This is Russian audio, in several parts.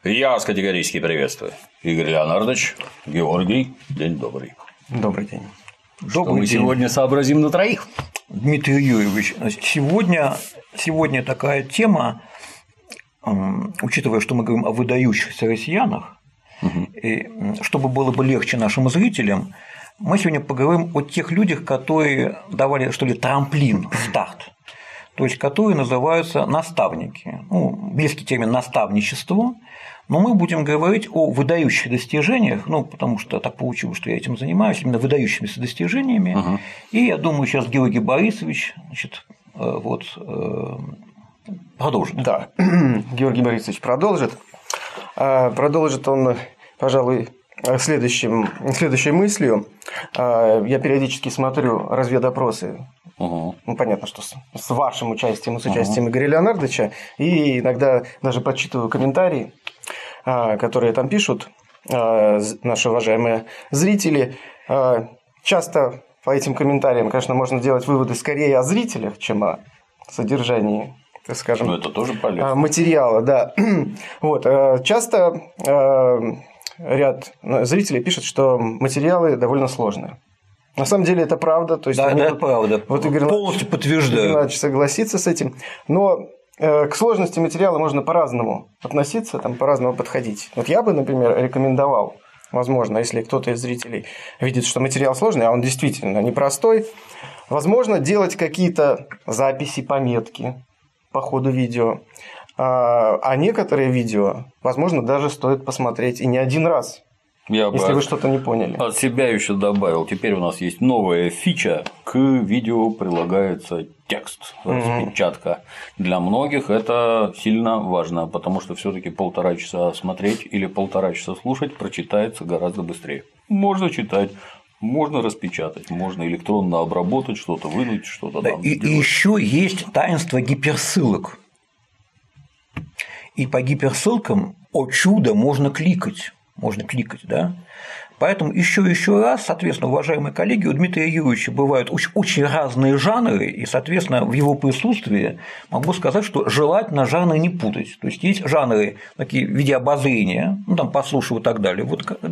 Я вас категорически приветствую. Игорь Леонардович, Георгий, день добрый. Добрый день. Что мы сегодня сообразим на троих? Дмитрий Юрьевич, сегодня такая тема, учитывая, что мы говорим о выдающихся россиянах, и чтобы было бы легче нашим зрителям, мы сегодня поговорим о тех людях, которые давали, что ли, трамплин, старт, то есть которые называются наставники. Близкий термин наставничество. Но мы будем говорить о выдающих достижениях, потому что так получилось, что я этим занимаюсь, именно выдающимися достижениями. И я думаю, сейчас Георгий Борисович продолжит. Да, Георгий Борисович продолжит. Продолжит он, пожалуй, следующей мыслью. Я периодически смотрю разведопросы. Понятно, что с вашим участием и с участием Игоря Леонардовича, и иногда даже подсчитываю комментарии, которые там пишут наши уважаемые зрители. Часто по этим комментариям, конечно, можно делать выводы скорее о зрителях, чем о содержании, так скажем, это тоже полезно. Материала. Да. Часто ряд зрителей пишет, что материалы довольно сложные. На самом деле это правда. То есть это правда. Игорь полностью подтверждаю. Игорь согласится с этим. Но к сложности материала можно по-разному относиться, по-разному подходить. Я бы, например, рекомендовал, возможно, если кто-то из зрителей видит, что материал сложный, а он действительно непростой, возможно, делать какие-то записи, пометки по ходу видео. А некоторые видео, возможно, даже стоит посмотреть и не один раз. Если вы что-то не поняли. От себя еще добавил. Теперь у нас есть новая фича. К видео прилагается текст, распечатка. Для многих это сильно важно, потому что все-таки 1,5 часа смотреть или 1,5 часа слушать прочитается гораздо быстрее. Можно читать. Можно распечатать, можно электронно обработать, что-то вынуть, что-то там. И еще есть таинство гиперссылок. И по гиперссылкам, о чудо, можно кликать, да? Поэтому еще раз, соответственно, уважаемые коллеги, у Дмитрия Юрьевича бывают очень разные жанры, и, соответственно, в его присутствии могу сказать, что желательно жанры не путать. То есть есть жанры такие в виде обозрения, послушаю и так далее.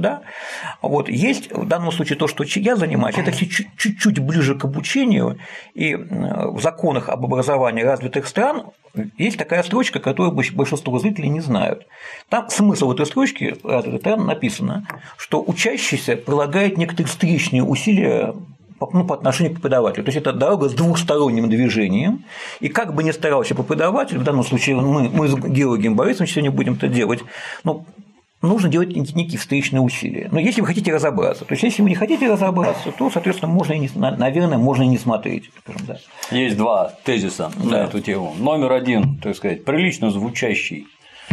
Есть в данном случае то, что я занимаюсь, это чуть-чуть ближе к обучению, и в законах об образовании развитых стран есть такая строчка, которую большинство зрителей не знают. Там смысл этой строчки написано, что учащийся прилагает некоторые встречные усилия по отношению к преподавателю. То есть это дорога с двухсторонним движением, и как бы ни старался преподаватель, в данном случае мы с Георгием Борисовичем сегодня будем это делать, нужно делать некие встречные усилия. Но если вы хотите разобраться, то есть если вы не хотите разобраться, то, соответственно, можно и не смотреть. Скажем, да. Есть два тезиса на эту тему. Номер один, так сказать, прилично звучащий.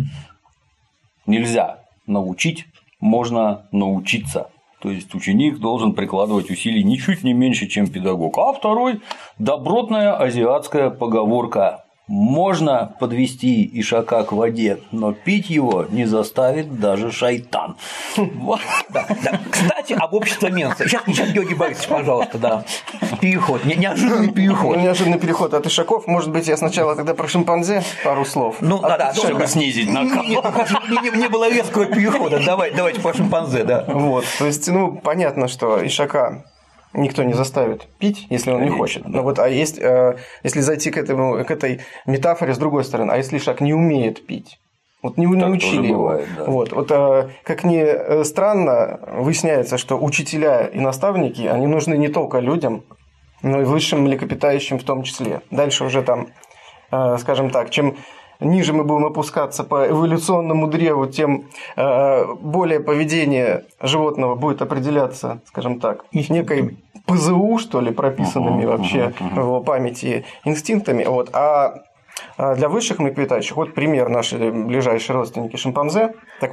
Нельзя научить, можно научиться. То есть ученик должен прикладывать усилий ничуть не меньше, чем педагог. А второй – добротная азиатская поговорка. Можно подвести ишака к воде, но пить его не заставит даже шайтан. Кстати, об обществе Менса. Сейчас, Георгий Борисович, пожалуйста, переход, неожиданный переход. Неожиданный переход от ишаков. Может быть, я сначала тогда про шимпанзе пару слов. Чтобы снизить накал. Не было резкого перехода. Давайте про шимпанзе, да. То есть, понятно, что ишака никто не заставит пить, если он не хочет. Да. Но если зайти к этой метафоре с другой стороны, а если ишак не умеет пить? Не научили его. Бывает, да. Как ни странно, выясняется, что учителя и наставники, они нужны не только людям, но и высшим млекопитающим в том числе. Дальше уже скажем так, чем ниже мы будем опускаться по эволюционному древу, тем более поведение животного будет определяться, скажем так, некой ПЗУ, что ли, прописанными вообще в его памяти инстинктами. А для высших млекопитающих, пример, наши ближайшие родственники шимпанзе,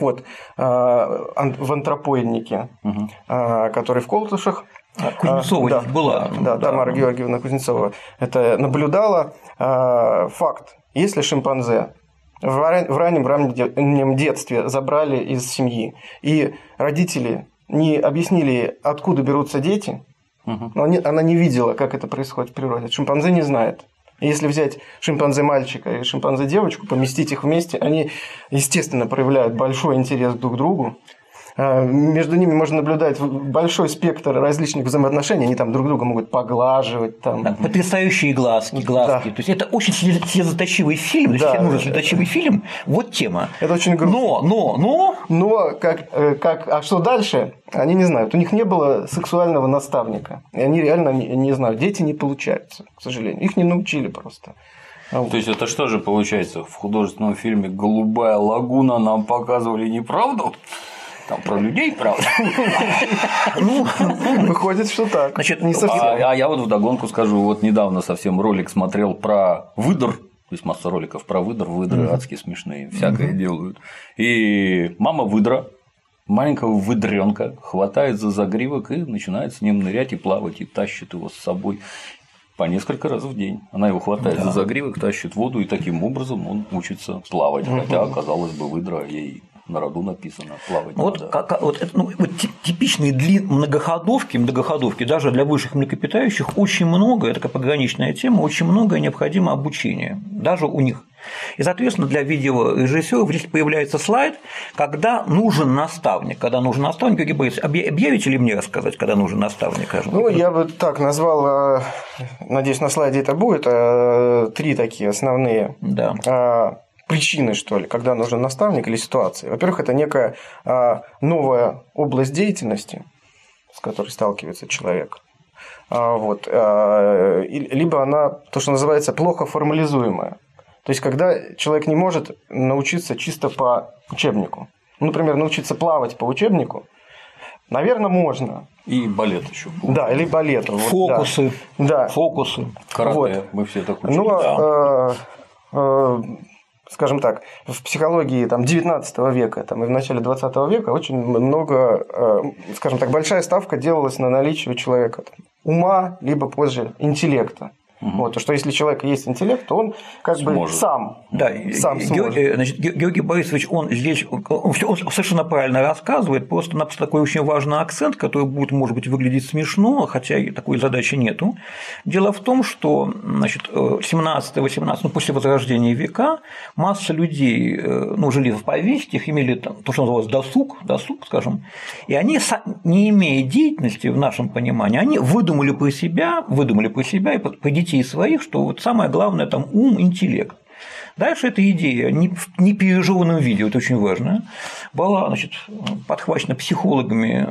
в антропоиднике, который в Колтушах, Кузнецова была. Тамара Георгиевна Кузнецова это наблюдала. Факт. Если шимпанзе в раннем детстве забрали из семьи, и родители не объяснили, откуда берутся дети, она не видела, как это происходит в природе. Шимпанзе не знает. И если взять шимпанзе-мальчика и шимпанзе-девочку, поместить их вместе, они, естественно, проявляют большой интерес друг к другу. Между ними можно наблюдать большой спектр различных взаимоотношений, они там друг друга могут поглаживать. Там. Да, потрясающие глазки. Да. То есть это очень слезоточивый фильм, то есть если нужен слезоточивый фильм, вот тема. Это очень грустно. Но а что дальше, они не знают. У них не было сексуального наставника. И они реально не знают. Дети не получаются, к сожалению. Их не научили просто. То есть это что же получается? В художественном фильме «Голубая лагуна» нам показывали неправду? Там про людей, правда? Выходит, что так. Значит, не совсем. А я вот вдогонку скажу, вот недавно совсем ролик смотрел про выдр, то есть масса роликов про выдры адски смешные, всякое делают. И мама выдра маленького выдренка хватает за загривок и начинает с ним нырять и плавать, и тащит его с собой по несколько раз в день. Она его хватает за загривок, тащит в воду, и таким образом он учится плавать. Хотя, казалось бы, выдра ей на роду написано плавать. Типичные многоходовки, даже для высших млекопитающих очень много, это такая пограничная тема, очень много необходимо обучения, даже у них. И, соответственно, для видеорежиссеров здесь появляется слайд, когда нужен наставник. Георгий Борисович, объявите ли мне рассказать, когда нужен наставник? Я бы так назвал, надеюсь, на слайде это будет, 3 такие основные причины, что ли, когда нужен наставник или ситуации. Во-первых, это некая новая область деятельности, с которой сталкивается человек. Либо она, то, что называется, плохо формализуемая. То есть, когда человек не может научиться чисто по учебнику. Например, научиться плавать по учебнику, наверное, можно. И балет еще. Да, или балету. Фокусы. Да. Фокусы. Карате, мы все так учили. Скажем так, в психологии там, 19 века и в начале 20 века очень много, скажем так, большая ставка делалась на наличие у человека ума, либо позже интеллекта. То, что если у человека есть интеллект, то он как бы сам сможет. Значит, Георгий Борисович, он здесь он совершенно правильно рассказывает, просто такой очень важный акцент, который будет, может быть, выглядеть смешно, хотя такой задачи нету. Дело в том, что 17-18, после Возрождения века, масса людей жили в повесьях, имели то, что называлось досуг, скажем, и они, не имея деятельности в нашем понимании, они выдумали про себя и про детей своих, что вот самое главное там ум, интеллект. Дальше эта идея не в пережеванном виде, это очень важно, была подхвачена психологами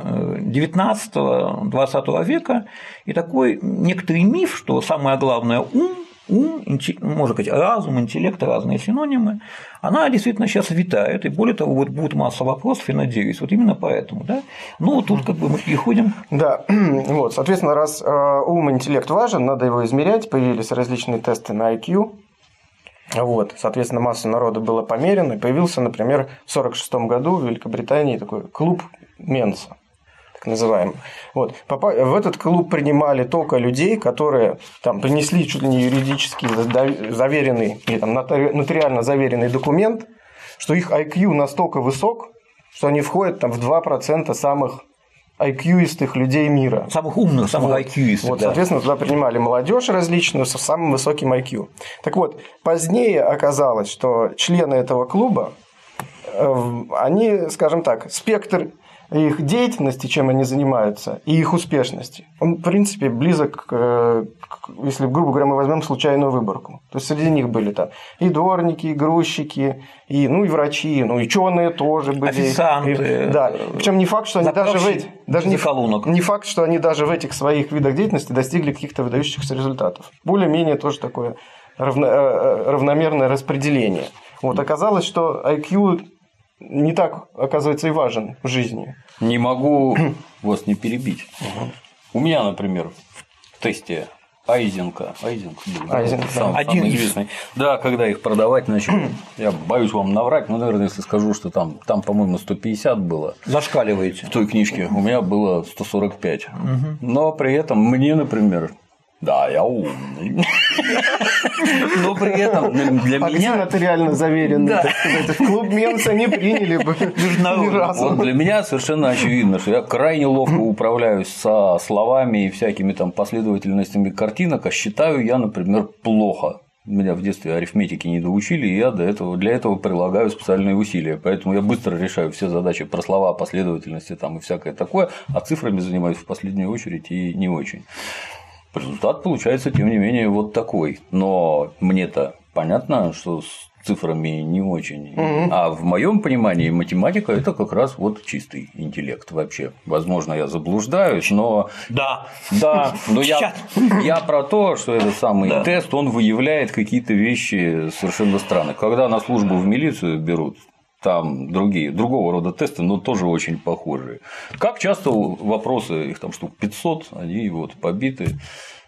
19-20 века, и такой некоторый миф, что самое главное ум, можно сказать, разум, интеллект, разные синонимы, она действительно сейчас витает, и более того, будет масса вопросов, я надеюсь, именно поэтому, да. Тут мы переходим. Да, соответственно, раз ум, интеллект важен, надо его измерять, появились различные тесты на IQ, соответственно, масса народа была померена, и появился, например, в 1946 году в Великобритании такой клуб Менса. Называемый. В этот клуб принимали только людей, которые принесли чуть ли не юридически заверенный или нотариально заверенный документ, что их IQ настолько высок, что они входят в 2% самых IQ-истых людей мира. Самых умных, самых IQ-истых. Соответственно, туда принимали молодежь различную со самым высоким IQ. Так вот, позднее оказалось, что члены этого клуба, они, скажем так, спектр их деятельности, чем они занимаются, и их успешности, он, в принципе, близок к, если, грубо говоря, мы возьмем случайную выборку. То есть, среди них были и дворники, и грузчики, и врачи, и ученые тоже были. Официанты. Причем не факт, что они не факт, что они даже в этих своих видах деятельности достигли каких-то выдающихся результатов. Более-менее тоже такое равномерное распределение. Оказалось, что IQ не так, оказывается, и важен в жизни. Не могу вас не перебить. У меня, например, в тесте Айзенка, самый известный. Да, когда их продавать начали, я боюсь вам наврать, но, наверное, если скажу, что там, по-моему, 150 было. Зашкаливаете. В той книжке у меня было 145. Но при этом мне, например, да, я умный. Но при этом для меня… нотариально заверенный, так сказать, в клуб Менса не приняли бы ни разу. Для меня совершенно очевидно, что я крайне ловко управляюсь со словами и всякими последовательностями картинок, а считаю я, например, плохо. Меня в детстве арифметики не доучили, и я для этого прилагаю специальные усилия. Поэтому я быстро решаю все задачи про слова, последовательности там и всякое такое, а цифрами занимаюсь в последнюю очередь и не очень. Результат получается, тем не менее, вот такой. Но мне-то понятно, что с цифрами не очень. А в моем понимании математика – это как раз вот чистый интеллект вообще. Возможно, я заблуждаюсь, но но я про то, что этот самый тест, он выявляет какие-то вещи совершенно странные. Когда на службу в милицию берут, там другого рода тесты, но тоже очень похожие. Как часто вопросы, их там штук 500, они вот побиты.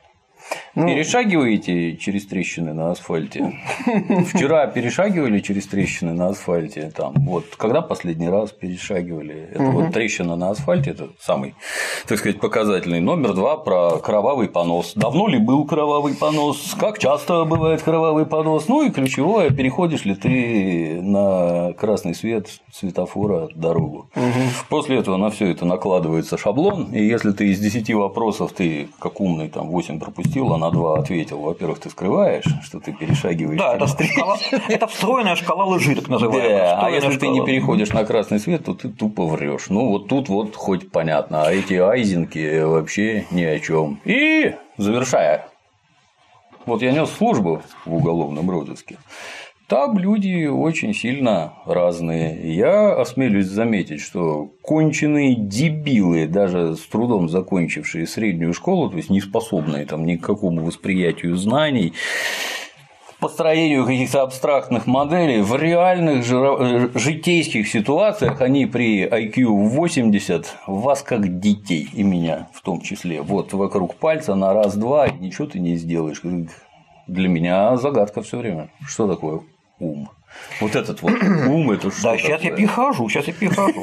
Перешагиваете через трещины на асфальте? Вчера перешагивали через трещины на асфальте? Там, вот, когда последний раз перешагивали? Это вот трещина на асфальте, это самый, так сказать, показательный. Номер 2 про кровавый понос. Давно ли был кровавый понос? Как часто бывает кровавый понос? Ну и ключевое, переходишь ли ты на красный свет светофора дорогу? После этого на все это накладывается шаблон, и если ты из 10 вопросов ты как умный там 8 пропустил, а на 2 ответил, во-первых, ты скрываешь, что ты перешагиваешь. Да, это встроенная шкала лжи, так называемая. Да, а если ты не переходишь на красный свет, то ты тупо врешь. Ну вот тут вот хоть понятно, а эти айзенки вообще ни о чем. И завершая, вот я нес службу в уголовном розыске. Там люди очень сильно разные. Я осмелюсь заметить, что конченые дебилы, даже с трудом закончившие среднюю школу, то есть не способные там ни к какому восприятию знаний, построению каких-то абстрактных моделей, в реальных житейских ситуациях они при IQ 80 вас как детей, и меня в том числе. Вот вокруг пальца на раз-два, и ничего ты не сделаешь. Для меня загадка все время. Что такое ум? Вот этот вот ум, это что? Да, сейчас я перехожу. Значит,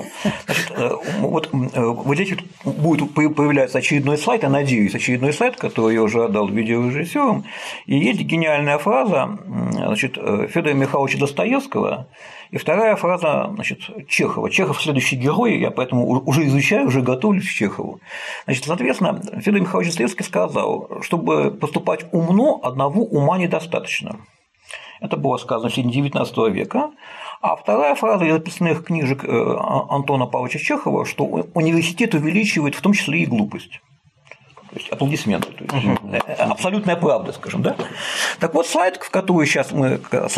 вот здесь будет появляться очередной слайд, я надеюсь, очередной слайд, который я уже отдал видеорежиссерам, и есть гениальная фраза, значит, Федора Михайловича Достоевского, и вторая фраза, значит, Чехова. Чехов – следующий герой, я поэтому уже изучаю, уже готовлюсь к Чехову. Значит, соответственно, Федор Михайлович Достоевский сказал, чтобы поступать умно, одного ума недостаточно. Это было сказано в середине XIX века. А вторая фраза из записных книжек Антона Павловича Чехова, что университет увеличивает в том числе и глупость. То есть аплодисменты. То есть, абсолютная правда, скажем, да? Так вот, слайд, в который сейчас мы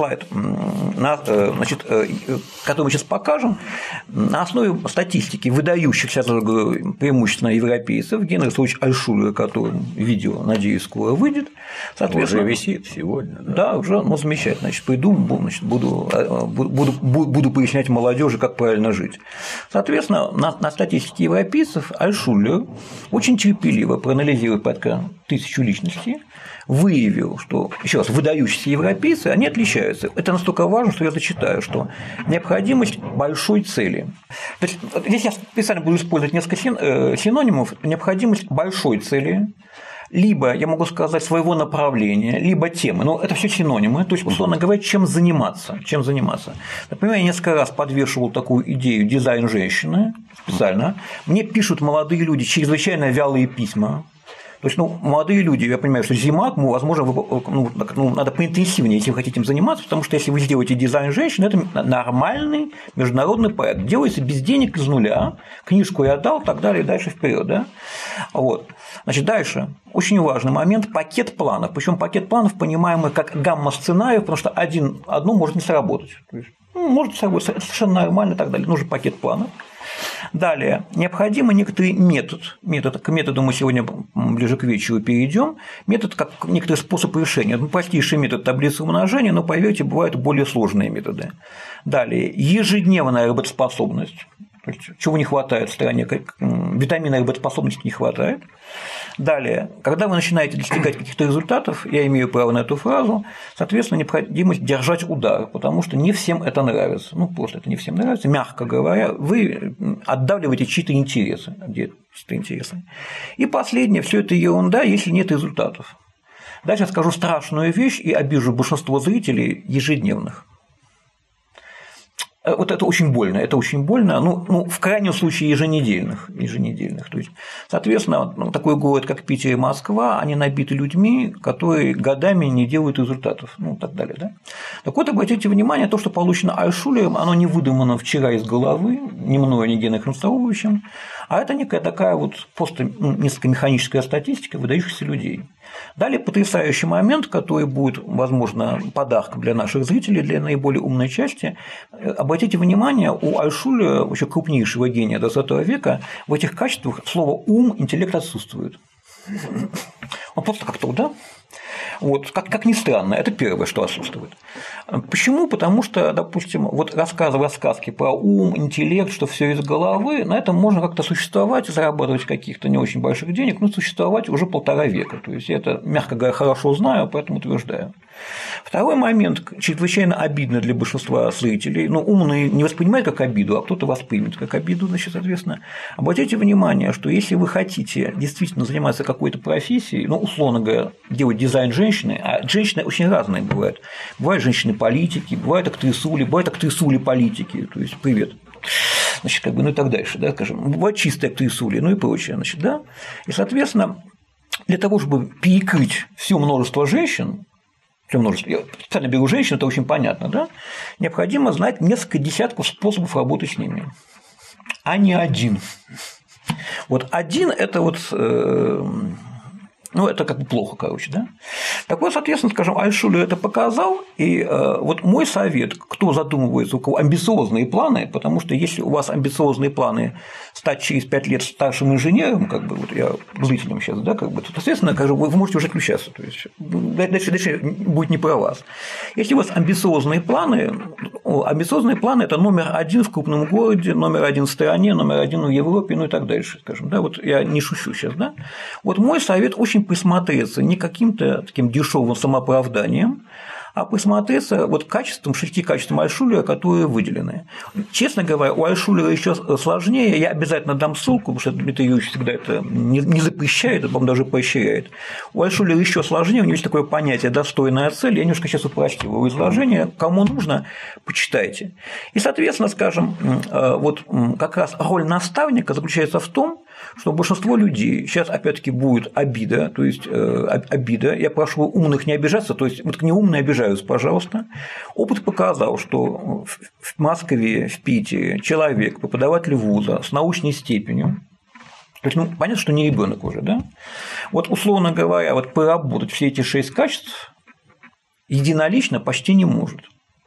значит, который мы сейчас покажем, на основе статистики выдающихся преимущественно европейцев, Генрих Исаакович Альтшулер, который видео, надеюсь, скоро выйдет, соответственно, уже висит сегодня. Да, уже, ну, замечательно. Значит, приду, значит, буду пояснять молодежи, как правильно жить. Соответственно, на статистике европейцев Альтшулер очень терпеливо проанализировал порядка 1000 личностей, выявил, что, еще раз, выдающиеся европейцы, они отличаются. Это настолько важно, что я зачитаю, что необходимость большой цели. То есть, здесь я специально буду использовать несколько синонимов. Необходимость большой цели, либо, я могу сказать, своего направления, либо темы. Но это все синонимы. То есть, условно говоря, чем заниматься. Например, я несколько раз подвешивал такую идею «дизайн женщины» специально. Мне пишут молодые люди чрезвычайно вялые письма. То есть, молодые люди, я понимаю, что зима, возможно, надо поинтенсивнее, если вы хотите им заниматься, потому что если вы сделаете дизайн женщин, это нормальный международный проект, делается без денег, из нуля, книжку я дал, так далее, и дальше вперед, да? Вот. Значит, дальше очень важный момент – пакет планов, причем пакет планов, понимаемый как гамма сценариев, потому что одно может не сработать, то есть, может сработать, это совершенно нормально и так далее, нужен пакет планов. Далее, необходимо некоторый метод, к методу мы сегодня ближе к вечеру перейдем, метод как некоторый способ решения, простейший метод таблицы умножения, но, поверьте, бывают более сложные методы. Далее, ежедневная работоспособность, то есть, чего не хватает в стране, витамина работоспособности не хватает. Далее, когда вы начинаете достигать каких-то результатов, я имею право на эту фразу, соответственно, необходимость держать удар, потому что не всем это нравится. Ну, просто это не всем нравится, мягко говоря, вы отдавливаете чьи-то интересы. И последнее, все это ерунда, если нет результатов. Дальше я скажу страшную вещь и обижу большинство зрителей ежедневных. Вот это очень больно, ну, в крайнем случае еженедельных. То есть, соответственно, такой город, как Питер и Москва, они набиты людьми, которые годами не делают результатов, ну, и так далее. Да? Так вот, обратите внимание, то, что получено Альтшулером, оно не выдумано вчера из головы, ни мною, ни Геной Христововичем, а это некая такая вот просто несколько механическая статистика выдающихся людей. Далее потрясающий момент, который будет, возможно, подарком для наших зрителей, для наиболее умной части. Обратите внимание, у Альтшулера, вообще крупнейшего гения XX века, в этих качествах слово «ум», «интеллект» отсутствует. Он просто как-то, да? Вот, как ни странно, это первое, что отсутствует. Почему? Потому что, допустим, вот рассказывая сказки про ум, интеллект, что все из головы, на этом можно как-то существовать, зарабатывать каких-то не очень больших денег, но существовать уже 1,5 века. То есть я это, мягко говоря, хорошо знаю, поэтому утверждаю. Второй момент, чрезвычайно обидно для большинства зрителей, ну, умные не воспринимают как обиду, а кто-то воспримет как обиду, значит, соответственно, обратите внимание, что если вы хотите действительно заниматься какой-то профессией, ну, условно говоря, делать дизайн женщины, а женщины очень разные бывают. Бывают женщины-политики, бывают актрисули-политики, то есть привет. Значит, как бы, ну и так дальше, да, скажем, бывают чистые актрисули, ну и прочее, значит, да. И, соответственно, для того, чтобы перекрыть все множество женщин, я специально беру женщин, это очень понятно, да? Необходимо знать несколько десятков способов работы с ними, а не один. Вот один – это вот, ну, это как бы плохо, короче, да? Так вот, соответственно, скажем, Альтшулер это показал, и вот мой совет, кто задумывается, у кого амбициозные планы, потому что если у вас амбициозные планы стать через 5 лет старшим инженером, как бы, вот я зрителем сейчас, да, как бы, то, соответственно, как бы, вы можете уже отключаться, то есть дальше будет не про вас. Если у вас амбициозные планы – это номер 1 в крупном городе, номер 1 в стране, номер 1 в Европе, ну и так дальше, скажем, да, вот я не шучу сейчас, да. Вот мой совет очень присмотреться не каким-то таким дешевым самооправданием, а присмотреться вот качеством, 6 качествам Альтшулера, которые выделены. Честно говоря, у Альтшулера еще сложнее, я обязательно дам ссылку, потому что Дмитрий Юрьевич всегда это не запрещает, а, по-моему, даже поощряет. У Альтшулера еще сложнее, у него есть такое понятие «достойная цель», я немножко сейчас упростил его изложение, кому нужно, почитайте. И, соответственно, скажем, вот как раз роль наставника заключается в том, что большинство людей, сейчас опять-таки будет обида, то есть обида, я прошу умных не обижаться, то есть вот неумные обижаются, пожалуйста. Опыт показал, что в Москве, в Питере человек, преподаватель вуза с научной степенью, то есть, ну, понятно, что не ребенок уже, да? Вот, условно говоря, вот поработать все эти 6 качеств единолично почти не может.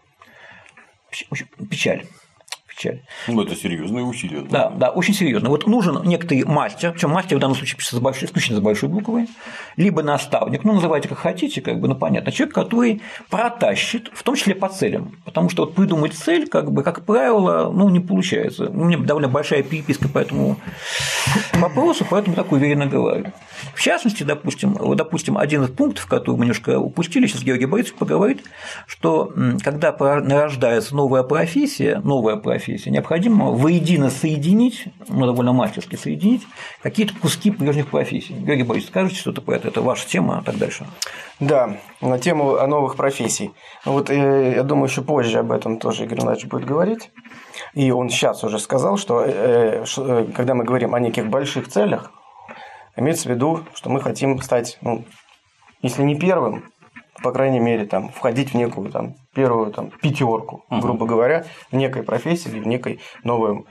Печаль. Ну, это серьезные усилия. Да, очень серьезно. Вот нужен некоторый мастер, причем мастер в данном случае пишется исключительно с большой буквы, либо наставник, ну, называйте как хотите, как бы, ну, понятно, человек, который протащит, в том числе по целям, потому что вот придумать цель, как бы, как правило, ну, не получается. У меня довольно большая переписка по этому вопросу, поэтому так уверенно говорю. В частности, допустим, один из пунктов, который мы немножко упустили, сейчас Георгий Борисович поговорит, что когда нарождается новая профессия, необходимо воедино соединить, ну, довольно мастерски соединить какие-то куски прежних профессий. Георгий Борисович, скажите что-то про это ваша тема, а так дальше. Да, на тему новых профессий. Вот я думаю, еще позже об этом тоже Игорь Иванович будет говорить. И он сейчас уже сказал, что когда мы говорим о неких больших целях, имеется в виду, что мы хотим стать, ну, если не первым, по крайней мере, там, входить в некую там, первую там, 5, грубо говоря, в некой профессии или в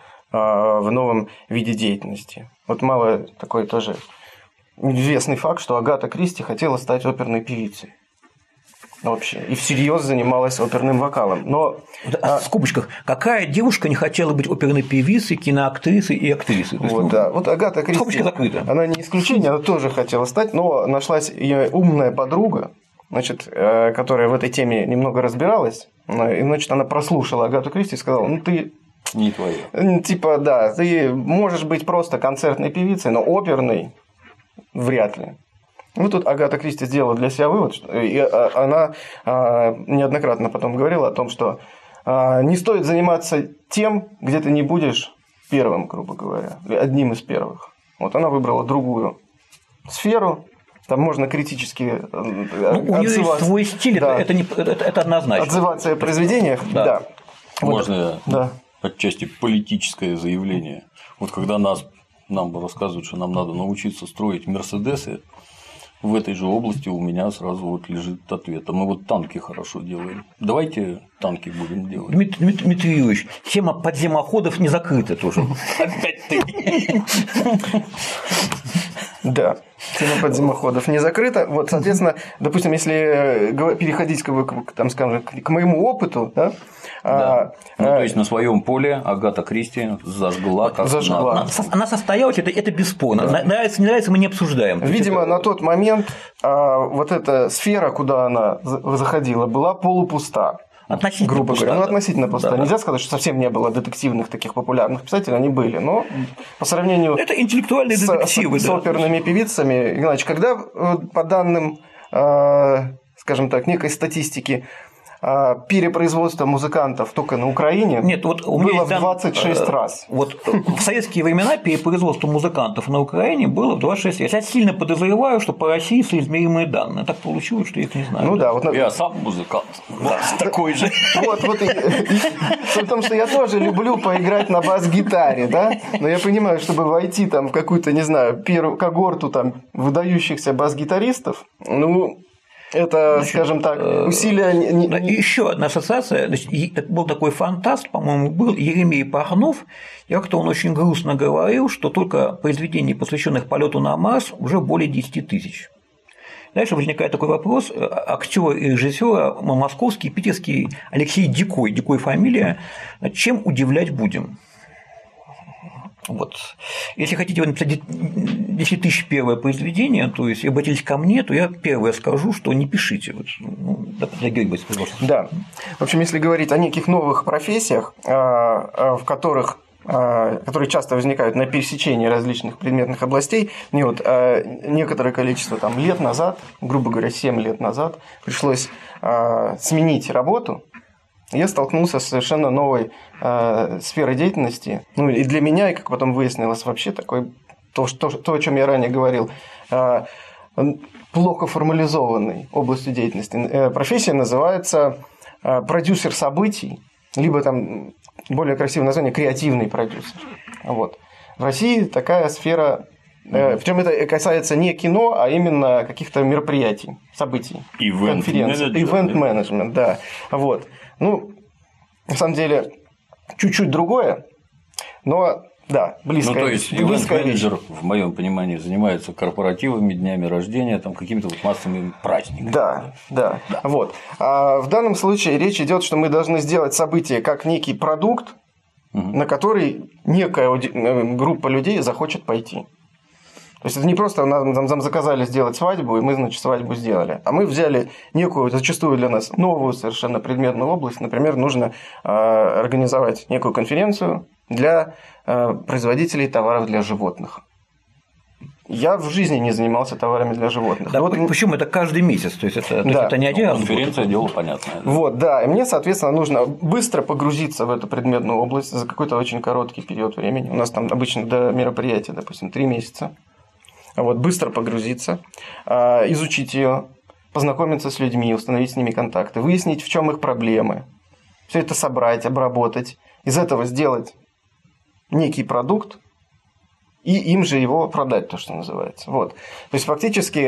новом виде деятельности. Вот мало такой тоже известный факт, что Агата Кристи хотела стать оперной певицей. Вообще. И всерьез занималась оперным вокалом. Но в скобочках, какая девушка не хотела быть оперной певицей, киноактрисой и актрисой? Вот, есть, да. Вот Агата Кристи, она не исключение, она тоже хотела стать, но нашлась ее умная подруга, значит, которая в этой теме немного разбиралась, и, значит, она прослушала Агату Кристи и сказала: ну, ты не твоя. Типа, да, ты можешь быть просто концертной певицей, но оперной вряд ли. Ну, тут Агата Кристи сделала для себя вывод, и она неоднократно потом говорила о том, что не стоит заниматься тем, где ты не будешь первым, грубо говоря, одним из первых. Вот она выбрала другую сферу, там можно критически у нее есть свой стиль, да, это однозначно. Отзываться о произведениях, да. Можно отчасти политическое заявление. Вот когда нам рассказывают, что нам надо научиться строить Мерседесы, в этой же области у меня сразу вот лежит ответ. А мы вот танки хорошо делаем. Давайте танки будем делать. Дмитрий Юрьевич, тема подземоходов не закрыта тоже. Опять ты. Да, тема подземоходов не закрыта. Вот, соответственно, допустим, если переходить там, скажем, к моему опыту, да, то есть на своем поле Агата Кристи зажгла. Она состоялась, это бесспорно. Нравится, не нравится, мы не обсуждаем. Видимо, на тот момент вот эта сфера, куда она заходила, была полупуста. Относительно грубо пуста. говоря. Ну, относительно пуста. Да. Нельзя сказать, что совсем не было детективных таких популярных писателей, они были. Но по сравнению это интеллектуальные детективы, с оперными певицами, Игнатьевич, когда по данным, скажем так, некой статистики, перепроизводство музыкантов только на Украине было в 26 раз. Вот в советские времена перепроизводство музыкантов на Украине было в 26 раз. Я сильно подозреваю, что по России соизмеримые данные. Так получилось, что я их не знаю. Ну да, я сам музыкант. Такой же. Вот суть в том, что я тоже люблю поиграть на бас-гитаре, да, но я понимаю, чтобы войти там в какую-то, не знаю, первую когорту там выдающихся бас-гитаристов, это, скажем так, усилия... Еще одна ассоциация. Был такой фантаст, по-моему, был Еремей Пахнов. И как-то он очень грустно говорил, что только произведений, посвященных полету на Марс, уже более 10 тысяч. Дальше возникает такой вопрос. Актер и режиссер московский, питерский Алексей Дикой, Дикой фамилия. Чем удивлять будем? Вот. Если хотите написать 10 тысяч первое произведение, то есть обратились ко мне, то я первое скажу, что не пишите. Да. В общем, если говорить о неких новых профессиях, в которых которые часто возникают на пересечении различных предметных областей. Мне вот некоторое количество лет назад, грубо говоря, 7 лет назад, пришлось сменить работу. Я столкнулся с совершенно новой сферой деятельности. И для меня, и как потом выяснилось, вообще такой, то, о чем я ранее говорил, плохо формализованной областью деятельности. Профессия называется продюсер событий, либо там более красивое название креативный продюсер. Вот. В России такая сфера. Причем это касается не кино, а именно каких-то мероприятий, событий, конференций. Ивент-менеджмент, да. Вот. На самом деле, чуть-чуть другое, но да, близкое. То есть ивент-менеджер, в моем понимании, занимается корпоративами, днями рождения, какими-то массовыми праздниками. Да. Вот. А в данном случае речь идет, что мы должны сделать событие как некий продукт, на который некая группа людей захочет пойти. То есть это не просто нам заказали сделать свадьбу, и мы, значит, свадьбу сделали. А мы взяли некую, зачастую для нас, новую совершенно предметную область. Например, нужно организовать некую конференцию для производителей товаров для животных. Я в жизни не занимался товарами для животных. Да, причем это каждый месяц, то есть это не один раз. Конференция – дело понятное. Вот, да. И мне, соответственно, нужно быстро погрузиться в эту предметную область за какой-то очень короткий период времени. У нас там обычно до мероприятия, допустим, 3 месяца. Вот, быстро погрузиться, изучить ее, познакомиться с людьми, установить с ними контакты, выяснить, в чем их проблемы, все это собрать, обработать, из этого сделать некий продукт и им же его продать, то, что называется. Вот. То есть фактически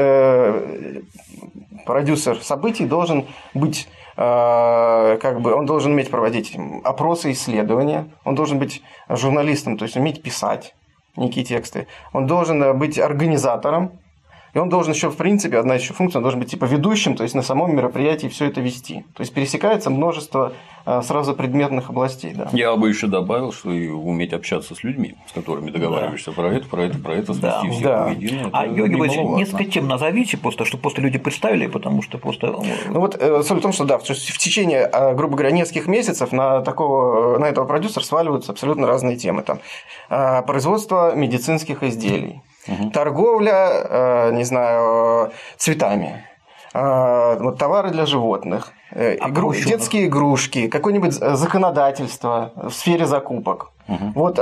продюсер событий должен быть, он должен уметь проводить опросы, исследования, он должен быть журналистом, то есть уметь писать некие тексты. Он должен быть организатором, и он должен еще, в принципе, одна еще функция, он должен быть ведущим, то есть на самом мероприятии все это вести. То есть пересекается множество сразу предметных областей. Да. Я бы еще добавил, что и уметь общаться с людьми, с которыми договариваешься про это, свести всех воедино. Георгий Борисович, несколько тем назовите, чтобы просто люди представили, потому что просто… Суть в том, что в течение, грубо говоря, нескольких месяцев на этого продюсера сваливаются абсолютно разные темы. Там, производство медицинских изделий, торговля, цветами, товары для животных, детские игрушки, какое-нибудь законодательство в сфере закупок. Вот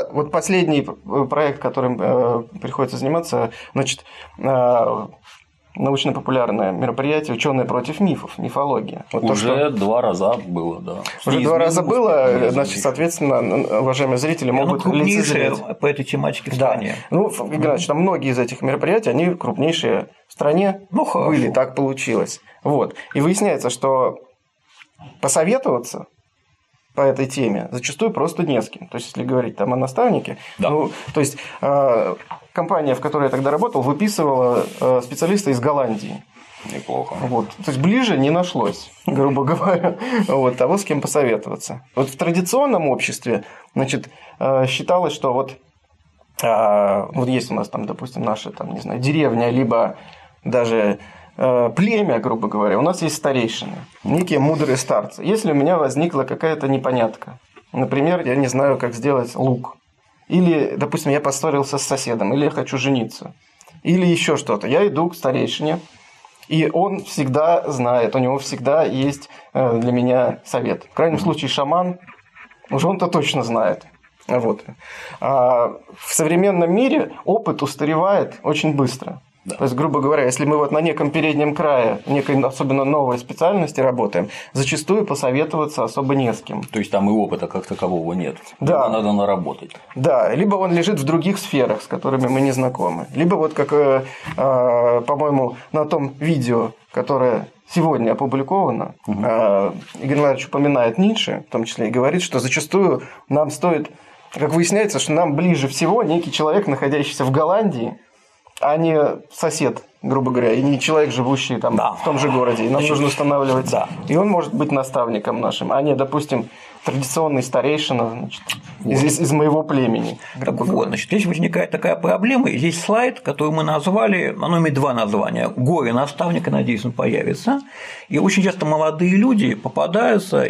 последний проект, которым приходится заниматься, научно-популярное мероприятие «Ученые против мифов», мифология. Вот уже 2 раза было, да. Уже 2 раза было, значит, соответственно, уважаемые зрители могут лицезреть по этой тематике в стране. Да. Ну, значит, там многие из этих мероприятий, они крупнейшие в стране были, так получилось. Вот. И выясняется, что посоветоваться по этой теме зачастую просто не с кем. То есть, если говорить там о наставнике, то есть компания, в которой я тогда работал, выписывала специалиста из Голландии. Неплохо. Вот. То есть ближе не нашлось, грубо говоря, того, с кем посоветоваться. Вот в традиционном обществе, значит, считалось, что вот есть у нас там, допустим, наша там, не знаю, деревня, либо даже племя, грубо говоря, у нас есть старейшины, некие мудрые старцы. Если у меня возникла какая-то непонятка, например, я не знаю, как сделать лук, или, допустим, я поссорился с соседом, или я хочу жениться, или еще что-то, я иду к старейшине, и он всегда знает, у него всегда есть для меня совет. В крайнем случае шаман, уже он-то точно знает. Вот. А в современном мире опыт устаревает очень быстро. Да. То есть, грубо говоря, если мы вот на неком переднем крае, некой особенно новой специальности работаем, зачастую посоветоваться особо не с кем. То есть, там и опыта как такового нет. Да. Надо наработать. Да, либо он лежит в других сферах, с которыми мы не знакомы. Либо вот как, по-моему, на том видео, которое сегодня опубликовано, Игорь Иванович упоминает Ницше, в том числе, и говорит, что зачастую нам стоит, как выясняется, что нам ближе всего некий человек, находящийся в Голландии, а не сосед, грубо говоря, и не человек, живущий там в том же городе. И нам нужно устанавливать. Да. И он может быть наставником нашим, а не, допустим, традиционный старейшина, значит, из моего племени. Так вот, значит, здесь возникает такая проблема. И здесь слайд, который мы назвали, оно имеет 2 названия. «Горе наставника», надеюсь, он появится. И очень часто молодые люди попадаются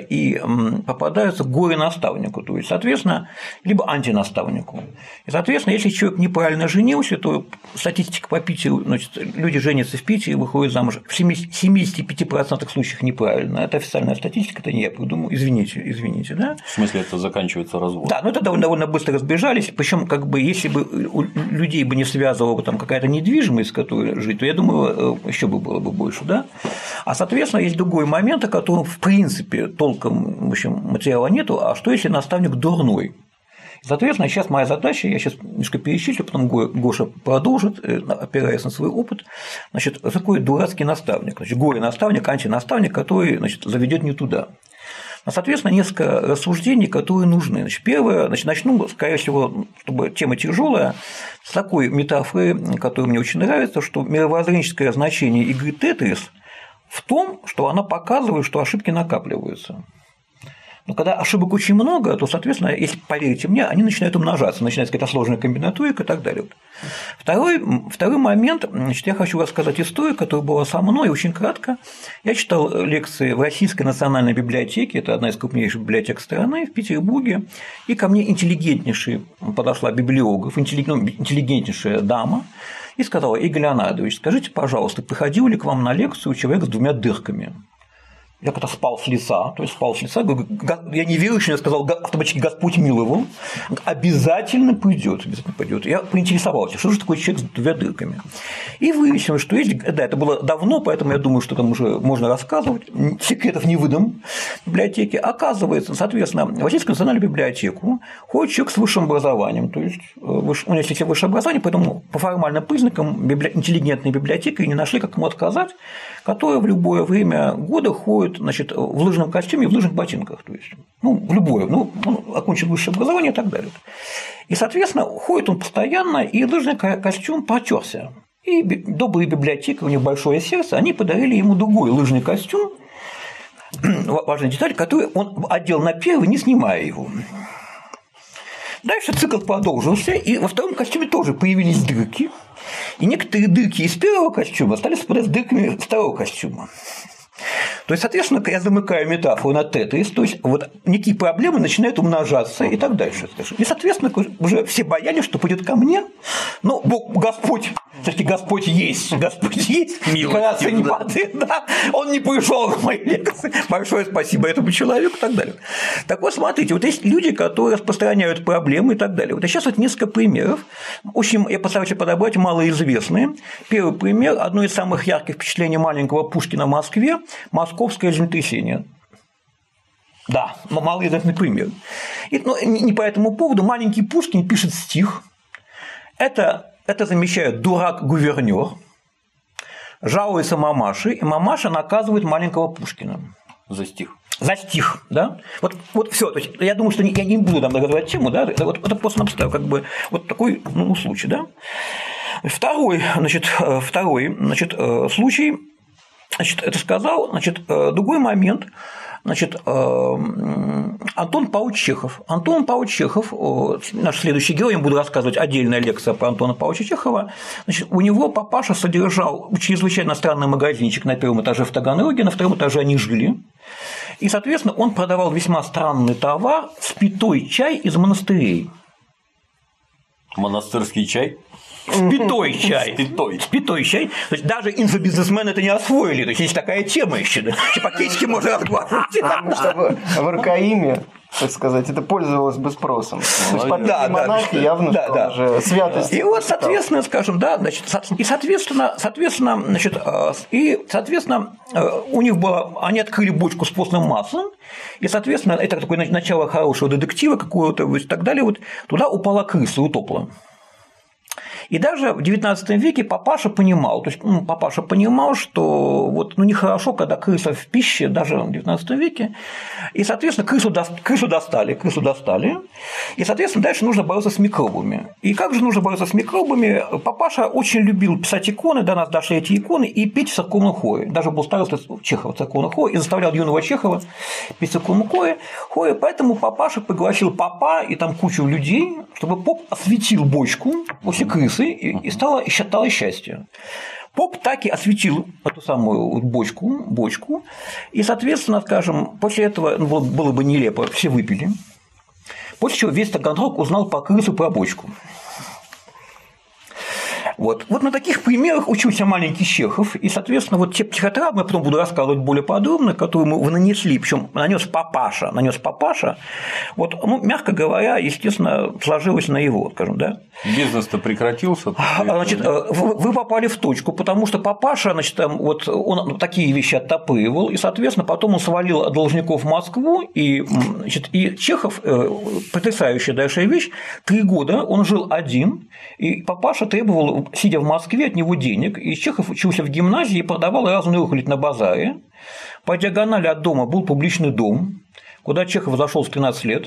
горе-наставнику, то есть, соответственно, либо антинаставнику. И, соответственно, если человек неправильно женился, то статистика по Питеру, значит, люди женятся в Питере и выходят замуж в 75% случаев неправильно. Это официальная статистика, это не я придумал. Извините, да? В смысле, это заканчивается разводом? Да, но это довольно быстро разбежались. Причем, как бы, если бы у людей бы не связывала там какая-то недвижимость, с которой жить, то я думаю, еще бы было бы больше, да. А соответственно, есть другой момент, о котором в принципе толком, в общем, материала нету. А что если наставник дурной? Соответственно, сейчас моя задача, я сейчас немножко перечислю, потом Гоша продолжит, опираясь на свой опыт. Значит, такой дурацкий наставник, значит, горе-наставник, антинаставник, который, значит, заведет не туда. Соответственно, несколько рассуждений, которые нужны. Значит, первое, начну, скорее всего, чтобы тема тяжелая, с такой метафоры, которая мне очень нравится, что мировоззренческое значение игры «Тетрис» в том, что она показывает, что ошибки накапливаются. Но когда ошибок очень много, то, соответственно, если поверите мне, они начинают умножаться, начинается какая-то сложная комбинаторика и так далее. Второй момент, значит, я хочу рассказать историю, которая была со мной, очень кратко. Я читал лекции в Российской национальной библиотеке, это одна из крупнейших библиотек страны, в Петербурге, и ко мне подошла библиограф, интеллигентнейшая дама, и сказала: Игорь Леонардович, скажите, пожалуйста, приходил ли к вам на лекцию человек с 2 дырками? Я как-то спал с лица, говорю, я не верю, что я сказал автоматически «Господь миловал», обязательно придет. Я поинтересовался, что же такое человек с 2 дырками. И выяснилось, что есть, да, это было давно, поэтому я думаю, что там уже можно рассказывать, секретов не выдам в библиотеке. Оказывается, соответственно, в Российскую национальную библиотеку ходит человек с высшим образованием, то есть у него есть высшее образование, поэтому по формальным признакам интеллигентной библиотекой не нашли, как ему отказать, которая в любое время года ходит, значит, в лыжном костюме и в лыжных ботинках, то есть, в любое, он окончил высшее образование и так далее. И, соответственно, ходит он постоянно, и лыжный костюм потерся. И добрые библиотекари, у них большое сердце, они подарили ему другой лыжный костюм, важная деталь, который он одел на первый, не снимая его. Дальше цикл продолжился, и во втором костюме тоже появились дырки, и некоторые дырки из первого костюма стали совпадать с дырками второго костюма. То есть, соответственно, я замыкаю метафору на тетрис, то есть вот некие проблемы начинают умножаться и так дальше. И, соответственно, уже все боялись, что придет ко мне, но Господь все-таки Господь есть, милости не падает, да, он не пришел на мои лекции, большое спасибо этому человеку и так далее. Так вот, смотрите, вот есть люди, которые распространяют проблемы и так далее. Вот сейчас вот несколько примеров, очень, я постараюсь подобрать малоизвестные. Первый пример, одно из самых ярких впечатлений маленького Пушкина в Москве – московское землетрясение. Да, малоизвестный пример. И, не по этому поводу маленький Пушкин пишет стих. Это замечает дурак-гувернер, жалуется мамаше, и мамаша наказывает маленького Пушкина. За стих. За стих, да? Вот все. То есть, я думаю, что я не буду там развивать тему, да? Вот это просто как бы вот такой случай, да? Второй случай, это сказал, другой момент. Антон Павлович Чехов. Антон Павлович Чехов, наш следующий герой, я буду рассказывать отдельная лекция про Антона Павловича Чехова. У него папаша содержал чрезвычайно странный магазинчик на первом этаже в Таганроге, на втором этаже они жили. И, соответственно, он продавал весьма странный товар – спитой чай из монастырей. Монастырский чай? Спитой чай. Спитой чай. То есть даже инфобизнесмены это не освоили. То есть есть такая тема еще. Да? Пакетики можно разглаживать. Потому что в РКИМе, так сказать, это пользовалось бы спросом. Монахи явно уже святость. И вот, соответственно, скажем, да, соответственно, у них было, они открыли бочку с постным маслом, и, соответственно, это такое начало хорошего детектива какого-то и так далее. Вот туда упала крыса, утопла. И даже в XIX веке папаша понимал, что вот, нехорошо, когда крыса в пище, даже в XIX веке, и, соответственно, крысу достали, и, соответственно, дальше нужно бороться с микробами. И как же нужно бороться с микробами? Папаша очень любил писать иконы, до нас дошли эти иконы, и петь в церковном хоре. Даже был староста Чехова в церковном хоре, и заставлял юного Чехова петь в церковном хоре, поэтому папаша пригласил попа и там кучу людей, чтобы поп осветил бочку после крысы, и стало счастье. Поп так и осветил эту самую бочку, и, соответственно, скажем, после этого было бы нелепо, все выпили, после чего весь Таганрог узнал по крысу про бочку. Вот на таких примерах учился маленький Чехов, и, соответственно, вот те психотравмы, я потом буду рассказывать более подробно, которые мы нанесли, причем нанес папаша, вот, мягко говоря, естественно, сложилось на его, скажем, да. Бизнес-то прекратился. Вы попали в точку, потому что папаша, вот он такие вещи оттопыривал, и, соответственно, потом он свалил должников в Москву, и Чехов, потрясающая дальше вещь, 3 года он жил один, и папаша требовал, сидя в Москве, от него денег, и Чехов учился в гимназии и продавал разную рухлядь на базаре. По диагонали от дома был публичный дом, куда Чехов зашел в 13 лет.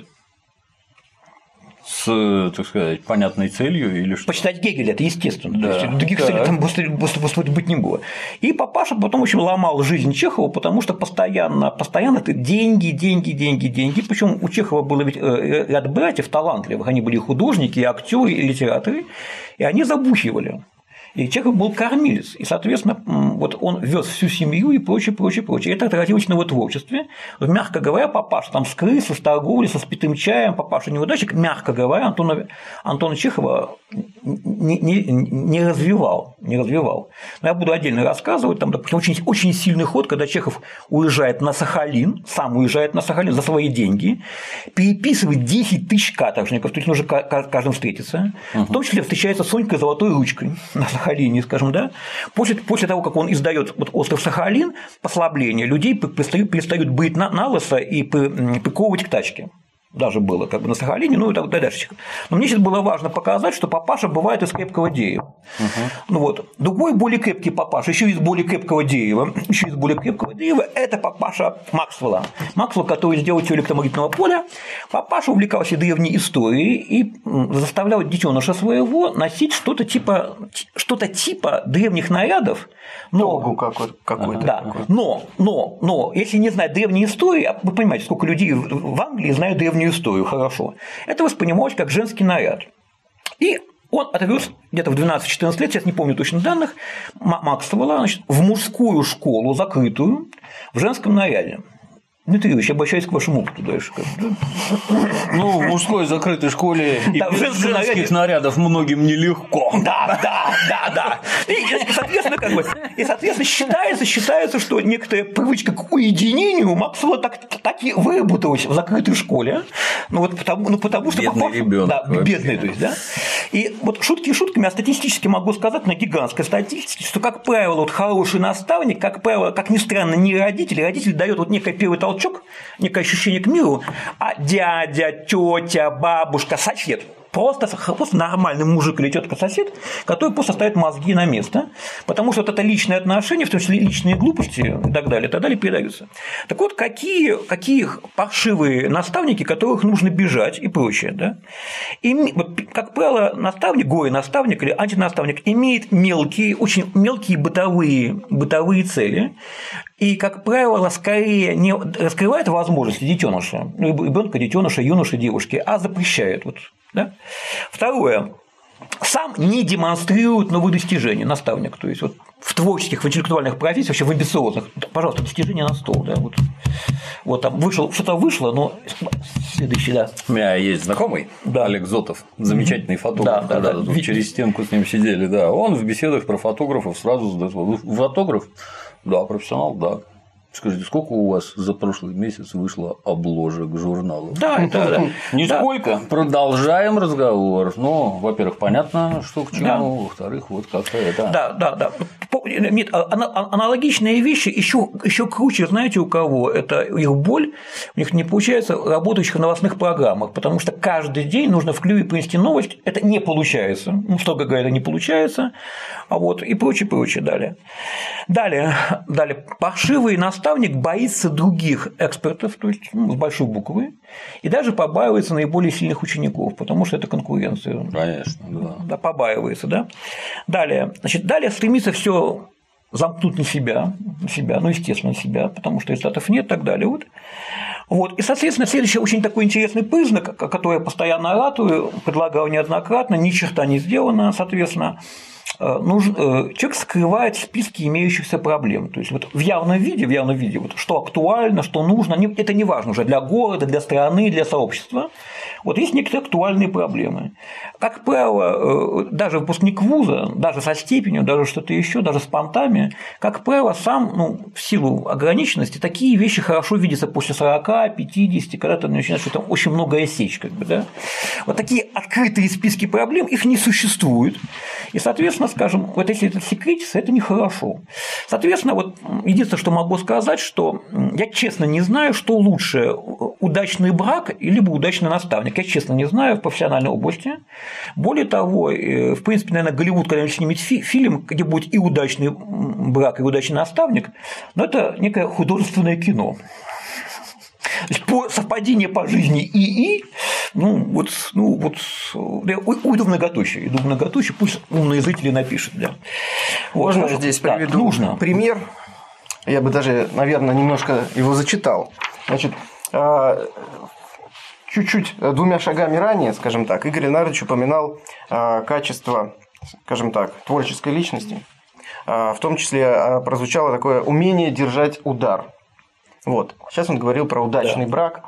С, так сказать, понятной целью или что? Почитать Гегеля, это естественно. Да, то есть других целей там просто быть не было. И папаша потом еще ломал жизнь Чехова, потому что постоянно это деньги. Причем у Чехова было ведь ряд братьев талантливых, они были художники, и актеры, и литераторы, и они забухивали. И Чехов был кормилец, и, соответственно, вот он вез всю семью и прочее. И это отразилось на его творчестве. Вот, мягко говоря, папаша там с крысы, с торговлей, со спитым чаем, папаша неудачник, мягко говоря, Антона Чехова не развивал. Но я буду отдельно рассказывать, там, допустим, очень сильный ход, когда Чехов уезжает на Сахалин, сам уезжает на Сахалин за свои деньги, переписывает 10 тысяч каторжников, то есть нужно каждым встретиться, в том числе встречается с Сонькой Золотой ручкой на Сахалине, скажем, да. После того, как он издает вот остров Сахалин, послабление, людей перестают быть на лысо и приковывать к тачке. Даже было как бы на Сахалине, и так дальше. Но мне сейчас было важно показать, что папаша бывает из крепкого дерева. Другой более крепкий папаша, еще из более крепкого дерева, это папаша Максвелла. Максвелл, который сделал теорию электромагнитного поля, папаша увлекался древней историей и заставлял детеныша своего носить что-то типа древних нарядов. Тогу какой-то. Да. Но если не знать древней истории, вы понимаете, сколько людей в Англии знают древнюю историю хорошо, это воспринималось как женский наряд. И он отвез где-то в 12-14 лет, сейчас не помню точно данных, Максвелла в мужскую школу закрытую в женском наряде. Дмитрий Юрьевич, обращаюсь к вашему опыту дальше. Ну, в мужской закрытой школе и Да, в без женском женских нарядов многим нелегко. Да. И, соответственно, считается, что некоторая привычка к уединению у Максвелла так и выработалась в закрытой школе. Потому что бедный ребенок. Да, бедный, то есть, да. И вот шутки шутками, а статистически могу сказать, на гигантской статистике, что, как правило, вот хороший наставник, как правило, как ни странно, не родитель. Родитель дает вот некий первый толчок, некое ощущение к миру, а дядя, тетя, бабушка, сосед. Просто нормальный мужик или тетка-сосед, который просто ставит мозги на место, потому что вот это личные отношения, в том числе личные глупости и так далее передаются. Так вот, какие паршивые наставники, которых нужно бежать и прочее. Да? И, как правило, наставник, горе-наставник или антинаставник имеет очень мелкие бытовые цели, и, как правило, скорее не раскрывает возможности детеныша, ребенка, детеныша, юноши, девушки, а запрещает. Вот, да? Второе. Сам не демонстрирует новые достижения наставник. То есть вот в творческих, в интеллектуальных профессиях, вообще в амбициозных, пожалуйста, достижения на стол. Да? Вот там что-то вышло, но следующий, да. У меня есть знакомый, Олег Зотов, замечательный фотограф, когда тут через стенку с ним сидели, да. Он в беседах про фотографов сразу задает вопрос: фотограф? Да, профессионал, да. Скажите, сколько у вас за прошлый месяц вышло обложек журналов? Да. Нисколько. Да. Продолжаем разговор. Ну, во-первых, понятно, что к чему, да. Во-вторых, вот как-то это. Да. Нет, аналогичные вещи еще круче, знаете, у кого? Это их боль, у них не получается работающих в новостных программах, потому что каждый день нужно в клюве принести новость, это не получается, строго говоря, не получается, и прочее далее. Паршивый наставник боится других экспертов, то есть с большой буквы, и даже побаивается наиболее сильных учеников, потому что это конкуренция. Конечно, да. Да, побаивается, да. Далее стремится все замкнуть на себя, естественно, на себя, потому что результатов нет и так далее. И, соответственно, следующий очень такой интересный признак, который я постоянно ратую, предлагал неоднократно, ни черта не сделано, соответственно, человек скрывает списки имеющихся проблем. То есть вот в явном виде, что актуально, что нужно, это не важно уже для города, для страны, для сообщества. Вот есть некоторые актуальные проблемы. Как правило, даже выпускник вуза, даже со степенью, даже что-то еще, даже с понтами, как правило, сам, в силу ограниченности, такие вещи хорошо видятся после 40, 50, когда ты начинаешь что-то очень многое сечь. Да? Вот такие открытые списки проблем, их не существует. И, соответственно, скажем, если это секретится, это нехорошо. Соответственно, единственное, что могу сказать, что я честно не знаю, что лучше – удачный брак либо удачный наставник. Я честно не знаю в профессиональной области. Более того, в принципе, наверное, Голливуд когда-нибудь снимет фильм, где будет и удачный брак, и удачный наставник, но это некое художественное кино. То есть по совпадению по жизни я уйду в многоточие, пусть умные зрители напишут. Да. Можно здесь приведу пример, я бы даже, наверное, немножко его зачитал. Значит, чуть-чуть двумя шагами ранее, скажем так, Игорь Леонардович упоминал качество, скажем так, творческой личности. В том числе прозвучало такое умение держать удар. Сейчас он говорил про удачный брак.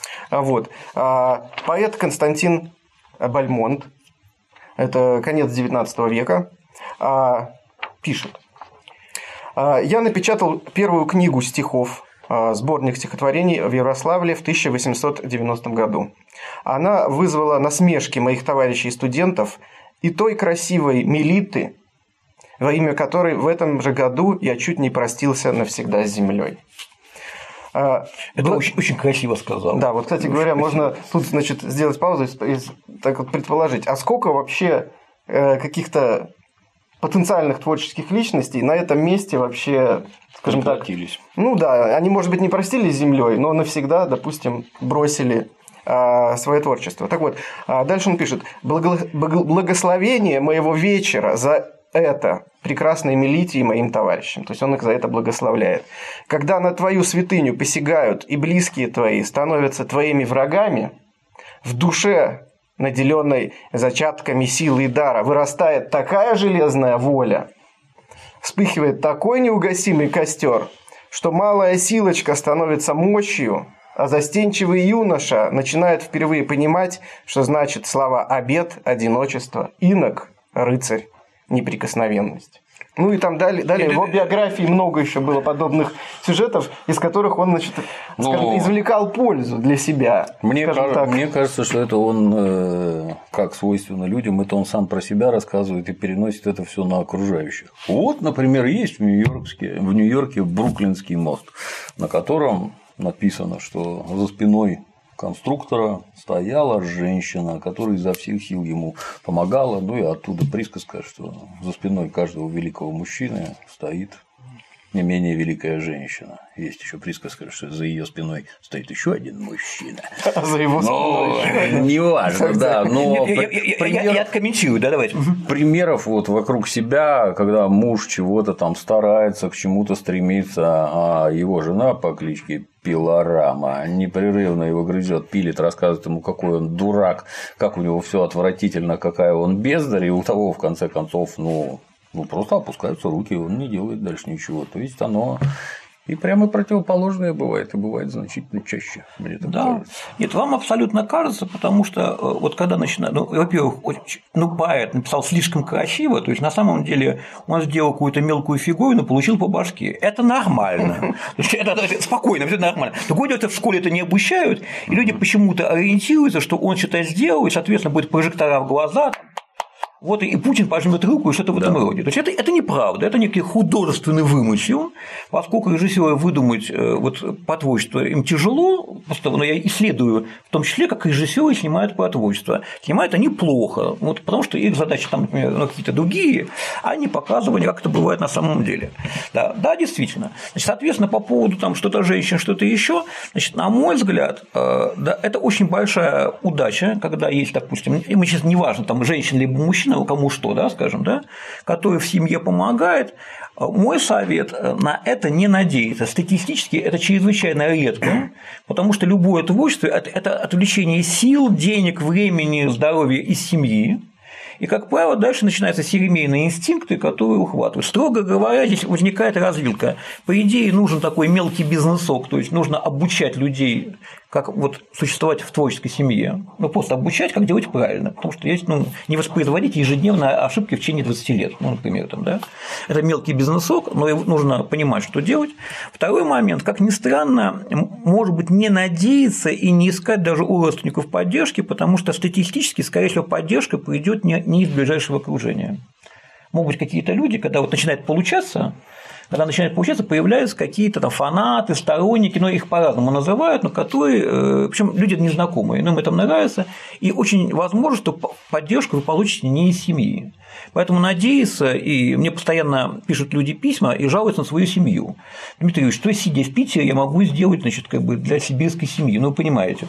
Поэт Константин Бальмонт, это конец XIX века, пишет: «Я напечатал первую книгу стихов, сборник стихотворений в Ярославле в 1890 году. Она вызвала насмешки моих товарищей и студентов и той красивой Мелиты, во имя которой в этом же году я чуть не простился навсегда с землей». Это очень красиво сказал. Да, кстати говоря, можно тут, сделать паузу и так предположить, а сколько вообще каких-то потенциальных творческих личностей на этом месте вообще, скажем так, они, может быть, не простились с землей, но навсегда, допустим, бросили свое творчество. Так вот, дальше он пишет: «Благословение моего вечера за это прекрасной Мелите и моим товарищам». То есть он их за это благословляет. «Когда на твою святыню посягают и близкие твои становятся твоими врагами, в душе, наделенной зачатками силы и дара, вырастает такая железная воля, вспыхивает такой неугасимый костер, что малая силочка становится мощью, а застенчивый юноша начинает впервые понимать, что значит слова «обет», «одиночество», «инок», «рыцарь», «неприкосновенность». Ну и там далее в его биографии много еще было подобных сюжетов, из которых он, значит, скажем, извлекал пользу для себя. Мне кажется, что это он, как свойственно людям, это он сам про себя рассказывает и переносит это все на окружающих. Вот, например, есть в Нью-Йорке Бруклинский мост, на котором написано, что за спиной конструктора стояла женщина, которая изо всех сил ему помогала, ну и оттуда присказка, что за спиной каждого великого мужчины стоит не менее великая женщина. Есть еще присказка, что за ее спиной стоит еще один мужчина. А за его спиной неважно, да. Но я откомментирую, да, давайте. Примеров вот вокруг себя, когда муж чего-то там старается, к чему-то стремится, а его жена по кличке Пилорама непрерывно его грызет, пилит, рассказывает ему, какой он дурак, как у него все отвратительно, какая он бездарь, и у того, в конце концов, просто опускаются руки, он не делает дальше ничего. То есть оно и прямо противоположное бывает, и бывает значительно чаще. Мне так кажется. Нет, вам абсолютно кажется, потому что вот когда начинает, во-первых, поэт написал слишком красиво, то есть на самом деле он сделал какую-то мелкую фигуру, но получил по башке. Это нормально. Это спокойно, все нормально. Другое дело, в школе это не обучают, и люди почему-то ориентируются, что он что-то сделал, и, соответственно, будет прожектора в глаза. Вот и Путин пожмет руку и что-то в этом роде. То есть это неправда, это некий художественный вымысел, поскольку режиссеры выдумать потворчество им тяжело, но я исследую в том числе, как режиссеры снимают потворчество. Снимают они плохо, потому что их задачи там, например, какие-то другие, а не показывали, как это бывает на самом деле. Да, действительно. Значит, соответственно, по поводу там что-то женщин, что-то еще, значит, на мой взгляд, это очень большая удача, когда есть, допустим, мы сейчас неважно, там женщина либо мужчина, кому что, да, скажем, да, который в семье помогает, мой совет на это не надеяться. Статистически это чрезвычайно редко, потому что любое творчество – это отвлечение сил, денег, времени, здоровья из семьи. И, как правило, дальше начинаются семейные инстинкты, которые ухватывают. Строго говоря, здесь возникает развилка. По идее, нужен такой мелкий бизнесок, то есть нужно обучать людей, как существовать в творческой семье. Просто обучать, как делать правильно. Потому что есть не воспроизводить ежедневно ошибки в течение 20 лет. Например, да? Это мелкий бизнесок, но нужно понимать, что делать. Второй момент, как ни странно, может быть, не надеяться и не искать даже у родственников поддержки, потому что статистически, скорее всего, поддержка придет не из ближайшего окружения. Могут быть какие-то люди, когда начинает получаться, появляются какие-то там фанаты, сторонники, их по-разному называют, но которые, причем люди незнакомые, но им это нравится, и очень возможно, что поддержку вы получите не из семьи. Поэтому надеяться, и мне постоянно пишут люди письма и жалуются на свою семью. Дмитрий Юрьевич, что сидя в Питере я могу сделать, для сибирской семьи? Понимаете,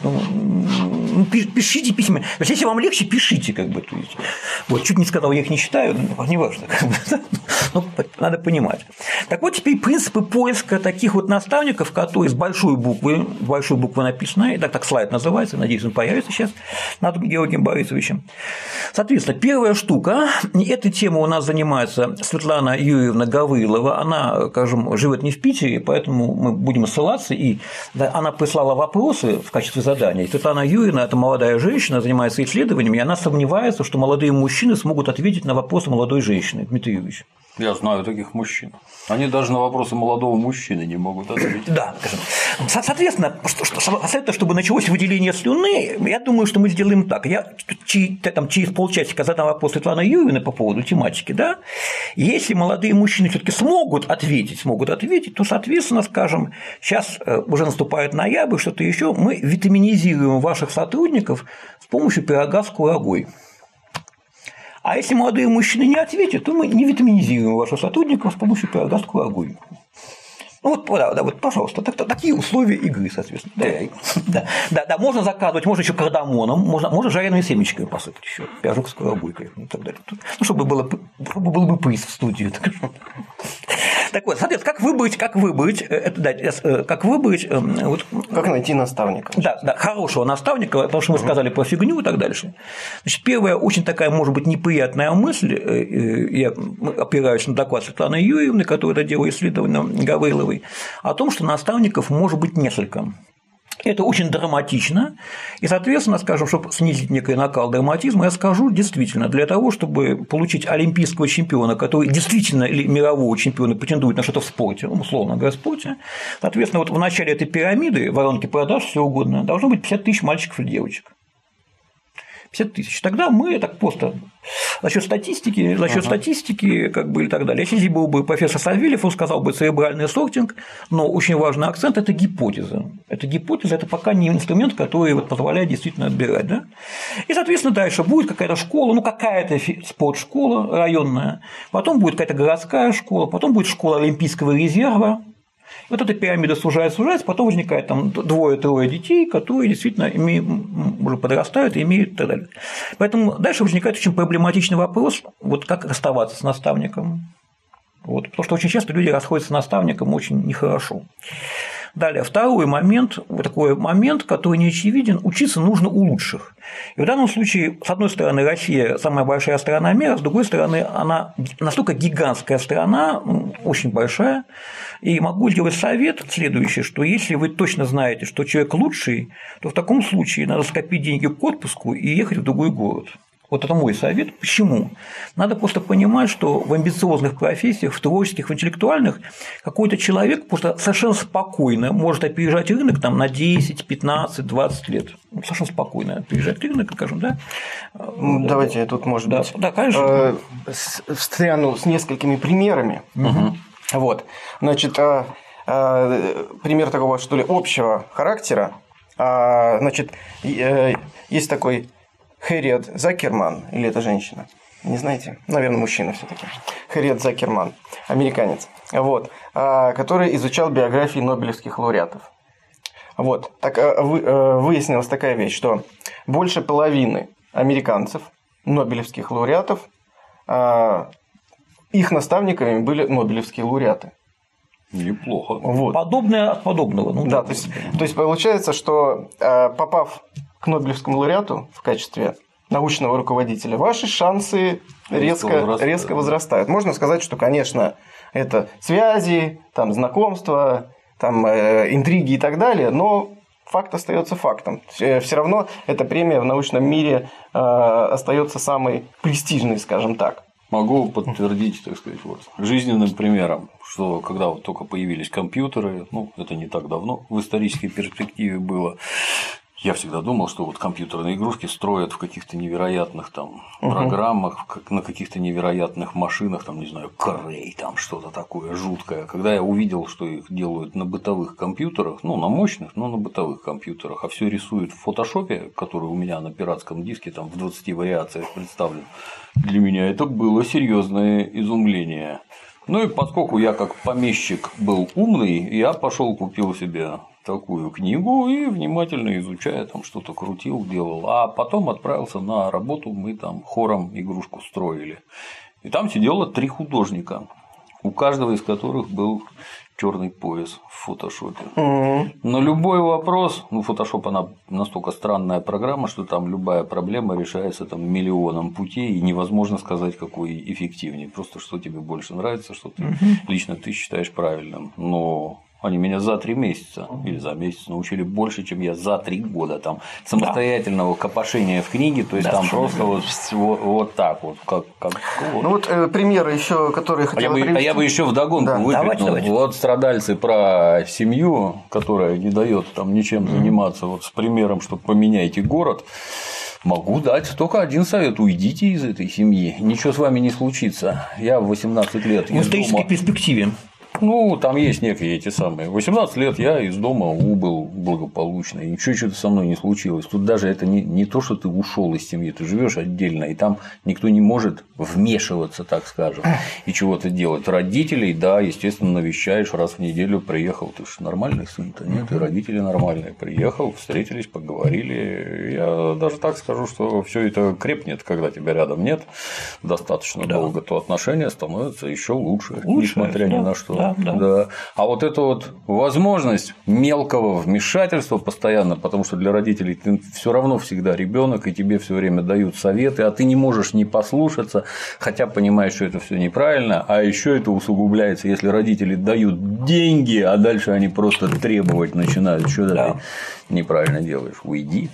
пишите письма. Если вам легче, пишите, то есть. Чуть не сказал, я их не считаю, неважно, но надо понимать. Так вот, теперь принципы поиска таких наставников, которые с большой буквы написано, и так слайд называется, надеюсь, он появится сейчас над Георгием Борисовичем. Соответственно, первая штука, этой темой у нас занимается Светлана Юрьевна Гаврилова, она, скажем, живет не в Питере, поэтому мы будем ссылаться, и она прислала вопросы в качестве задания. Светлана Юрьевна – это молодая женщина, занимается исследованиями, и она сомневается, что молодые мужчины смогут ответить на вопросы молодой женщины. Дмитрий Юрьевич. Я знаю таких мужчин. Они даже на вопросы молодого мужчины не могут ответить. Да, скажем. Соответственно, чтобы началось выделение слюны, я думаю, что мы сделаем так. Я через полчасика задам вопрос Светланы Юрьевны по поводу тематики, да? Если молодые мужчины все-таки смогут ответить, то, соответственно, скажем, сейчас уже наступает ноябрь, что-то еще, мы витаминизируем ваших сотрудников с помощью пирога с курагой. А если молодые мужчины не ответят, то мы не витаминизируем ваших сотрудников с помощью пирога с курагой. Пожалуйста, такие условия игры, соответственно. Да, можно заказывать, можно еще кардамоном, можно жареными семечками посыпать еще, пирожок с курагой и так далее. Чтобы был бы приз в студию. Так вот, соответственно, как найти наставника? Да, хорошего наставника, потому что мы сказали про фигню и так дальше. Значит, первая очень такая, может быть, неприятная мысль, я опираюсь на доклад Светланы Юрьевны, которая это дело исследования Гавриловой. школой о том, что наставников может быть несколько. Это очень драматично, и, соответственно, скажем, чтобы снизить некий накал драматизма, я скажу, действительно, для того, чтобы получить олимпийского чемпиона, который действительно или мирового чемпиона претендует на что-то в спорте, условно говоря, в спорте, соответственно, вот в начале этой пирамиды, воронки продаж, все угодно, должно быть 50 тысяч мальчиков или девочек. 50 тысяч. Тогда мы так просто за счет статистики, как бы и так далее. Если здесь был бы профессор Савельев, он сказал бы церебральный сортинг, но очень важный акцент – это гипотеза. Это пока не инструмент, который вот позволяет действительно отбирать. Да? И, соответственно, дальше будет какая-то школа, какая-то спортшкола районная, потом будет какая-то городская школа, потом будет школа Олимпийского резерва. Вот эта пирамида сужается, потом возникает там 2-3 детей, которые действительно уже подрастают и имеют и так далее. Поэтому дальше возникает очень проблематичный вопрос, вот как расставаться с наставником. Вот, потому что очень часто люди расходятся с наставником очень нехорошо. Далее, второй момент, вот такой момент, который не очевиден, учиться нужно у лучших. И в данном случае, с одной стороны, Россия самая большая страна мира, с другой стороны, она настолько гигантская страна, очень большая, и могу сделать совет следующий, что если вы точно знаете, что человек лучший, то в таком случае надо скопить деньги к отпуску и ехать в другой город. Вот это мой совет. Почему? Надо просто понимать, что в амбициозных профессиях, в творческих, в интеллектуальных какой-то человек просто совершенно спокойно может опережать рынок там, на 10, 15, 20 лет. Совершенно спокойно опережать рынок, скажем, да? Давайте я тут, может быть, конечно. встряну с несколькими примерами. Вот. Значит, пример такого, что ли, общего характера. Значит, есть такой Хэрриет Закерман, или это женщина? Не знаете? Наверное, мужчина все-таки. Хэрриет Закерман, американец, вот, который изучал биографии нобелевских лауреатов. Вот. Так, выяснилась такая вещь, что больше половины американцев, нобелевских лауреатов, их наставниками были нобелевские лауреаты. Неплохо. Вот. Подобное от подобного. Да, то есть получается, что попав к нобелевскому лауреату в качестве научного руководителя, ваши шансы резко возрастают. Можно сказать, что, конечно, это связи, там, знакомства, там, интриги и так далее, но факт остается фактом. Все равно эта премия в научном мире остается самой престижной, скажем так. Могу подтвердить, так сказать, вот, жизненным примером, что когда вот только появились компьютеры, это не так давно, в исторической перспективе было, я всегда думал, что вот компьютерные игрушки строят в каких-то невероятных там программах, на каких-то невероятных машинах, там, не знаю, Cray, там что-то такое жуткое. Когда я увидел, что их делают на бытовых компьютерах, на мощных, но на бытовых компьютерах, а все рисуют в фотошопе, который у меня на пиратском диске там в 20 вариациях представлен, для меня это было серьезное изумление. И поскольку я как помещик был умный, я пошел купил себе такую книгу и внимательно изучая, там что-то крутил, делал. А потом отправился на работу, мы там хором игрушку строили. И там сидело 3 художника, у каждого из которых был черный пояс в фотошопе. На любой вопрос, фотошоп она настолько странная программа, что там любая проблема решается там миллионом путей, и невозможно сказать, какой эффективнее. Просто что тебе больше нравится, что ты лично ты считаешь правильным. Но они меня за 3 месяца или за месяц научили больше, чем я за 3 года там самостоятельного копошения в книге, то есть там просто вот так вот. Примеры еще, которые хотел привести. Я бы еще вдогонку выкрикнул. Вот страдальцы про семью, которая не дает там ничем заниматься, вот с примером, что поменяйте город. Могу дать только один совет: уйдите из этой семьи, ничего с вами не случится. Я в 18 лет в исторической перспективе. Там есть некие эти самые. 18 лет я из дома убыл благополучно, и ничего что-то со мной не случилось. Тут даже это не то, что ты ушел из семьи, ты живешь отдельно, и там никто не может вмешиваться, так скажем, и чего-то делать. Родителей, да, естественно, навещаешь раз в неделю, приехал, ты же нормальный сын-то, нет, и родители нормальные. Приехал, встретились, поговорили. Я даже так скажу, что все это крепнет, когда тебя рядом нет достаточно долго, то отношения становятся еще лучше, несмотря ни на что. Да. А вот эта вот возможность мелкого вмешательства постоянно, потому что для родителей ты все равно всегда ребенок, и тебе все время дают советы, а ты не можешь не послушаться, хотя понимаешь, что это все неправильно, а еще это усугубляется, если родители дают деньги, а дальше они просто требовать начинают, что ты неправильно делаешь, уйди.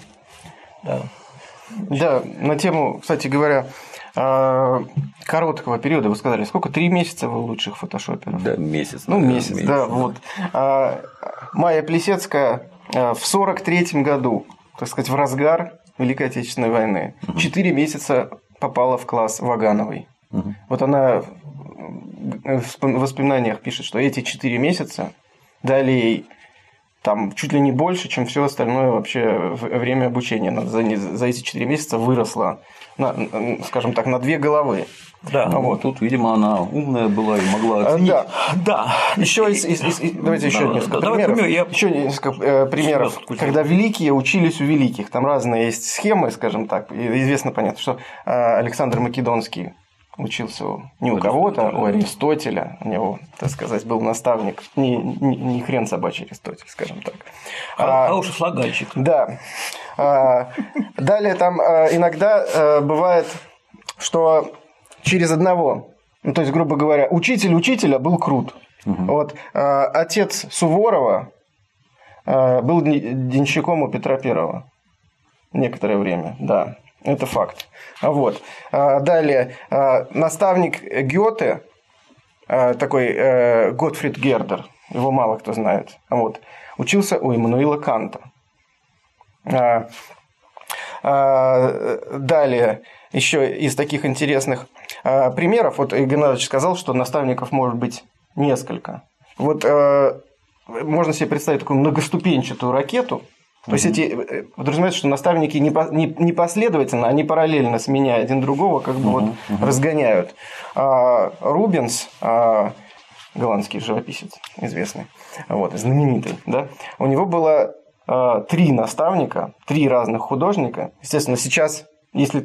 Да, на тему, кстати говоря, короткого периода, вы сказали, сколько? 3 месяца вы лучших фотошоперов? Да, месяц. Месяц, да, вот. Майя Плисецкая в 1943 году, так сказать, в разгар Великой Отечественной войны, 4 месяца попала в класс Вагановой. Вот она в воспоминаниях пишет, что эти 4 месяца дали ей там чуть ли не больше, чем все остальное вообще время обучения. Она за эти 4 месяца выросла, скажем так, на 2 головы. Да, вот тут, видимо, она умная была и могла оценить. Да. Давайте еще несколько примеров. Еще несколько примеров, когда великие учились у великих. Там разные есть схемы, скажем так. Известно, понятно, что Александр Македонский учился не у кого-то, у Аристотеля. У него, так сказать, был наставник. Не хрен собачий Аристотель, скажем так. Хороший слагальщик. Да. Далее там иногда бывает, что через одного, то есть, грубо говоря, учитель учителя был крут. Вот отец Суворова был денщиком у Петра Первого некоторое время, да. Это факт. Вот. Далее, наставник Гёте, такой Готфрид Гердер, его мало кто знает, вот, учился у Иммануила Канта. Далее, еще из таких интересных примеров, вот Игорь Геннадьевич сказал, что наставников может быть несколько. Вот можно себе представить такую многоступенчатую ракету. То есть эти подразумевается, что наставники не последовательно, они параллельно, сменяя один другого, как бы вот разгоняют. Рубенс, голландский живописец, известный, вот, знаменитый, да, у него было 3 наставника, 3 разных художника. Естественно, сейчас, если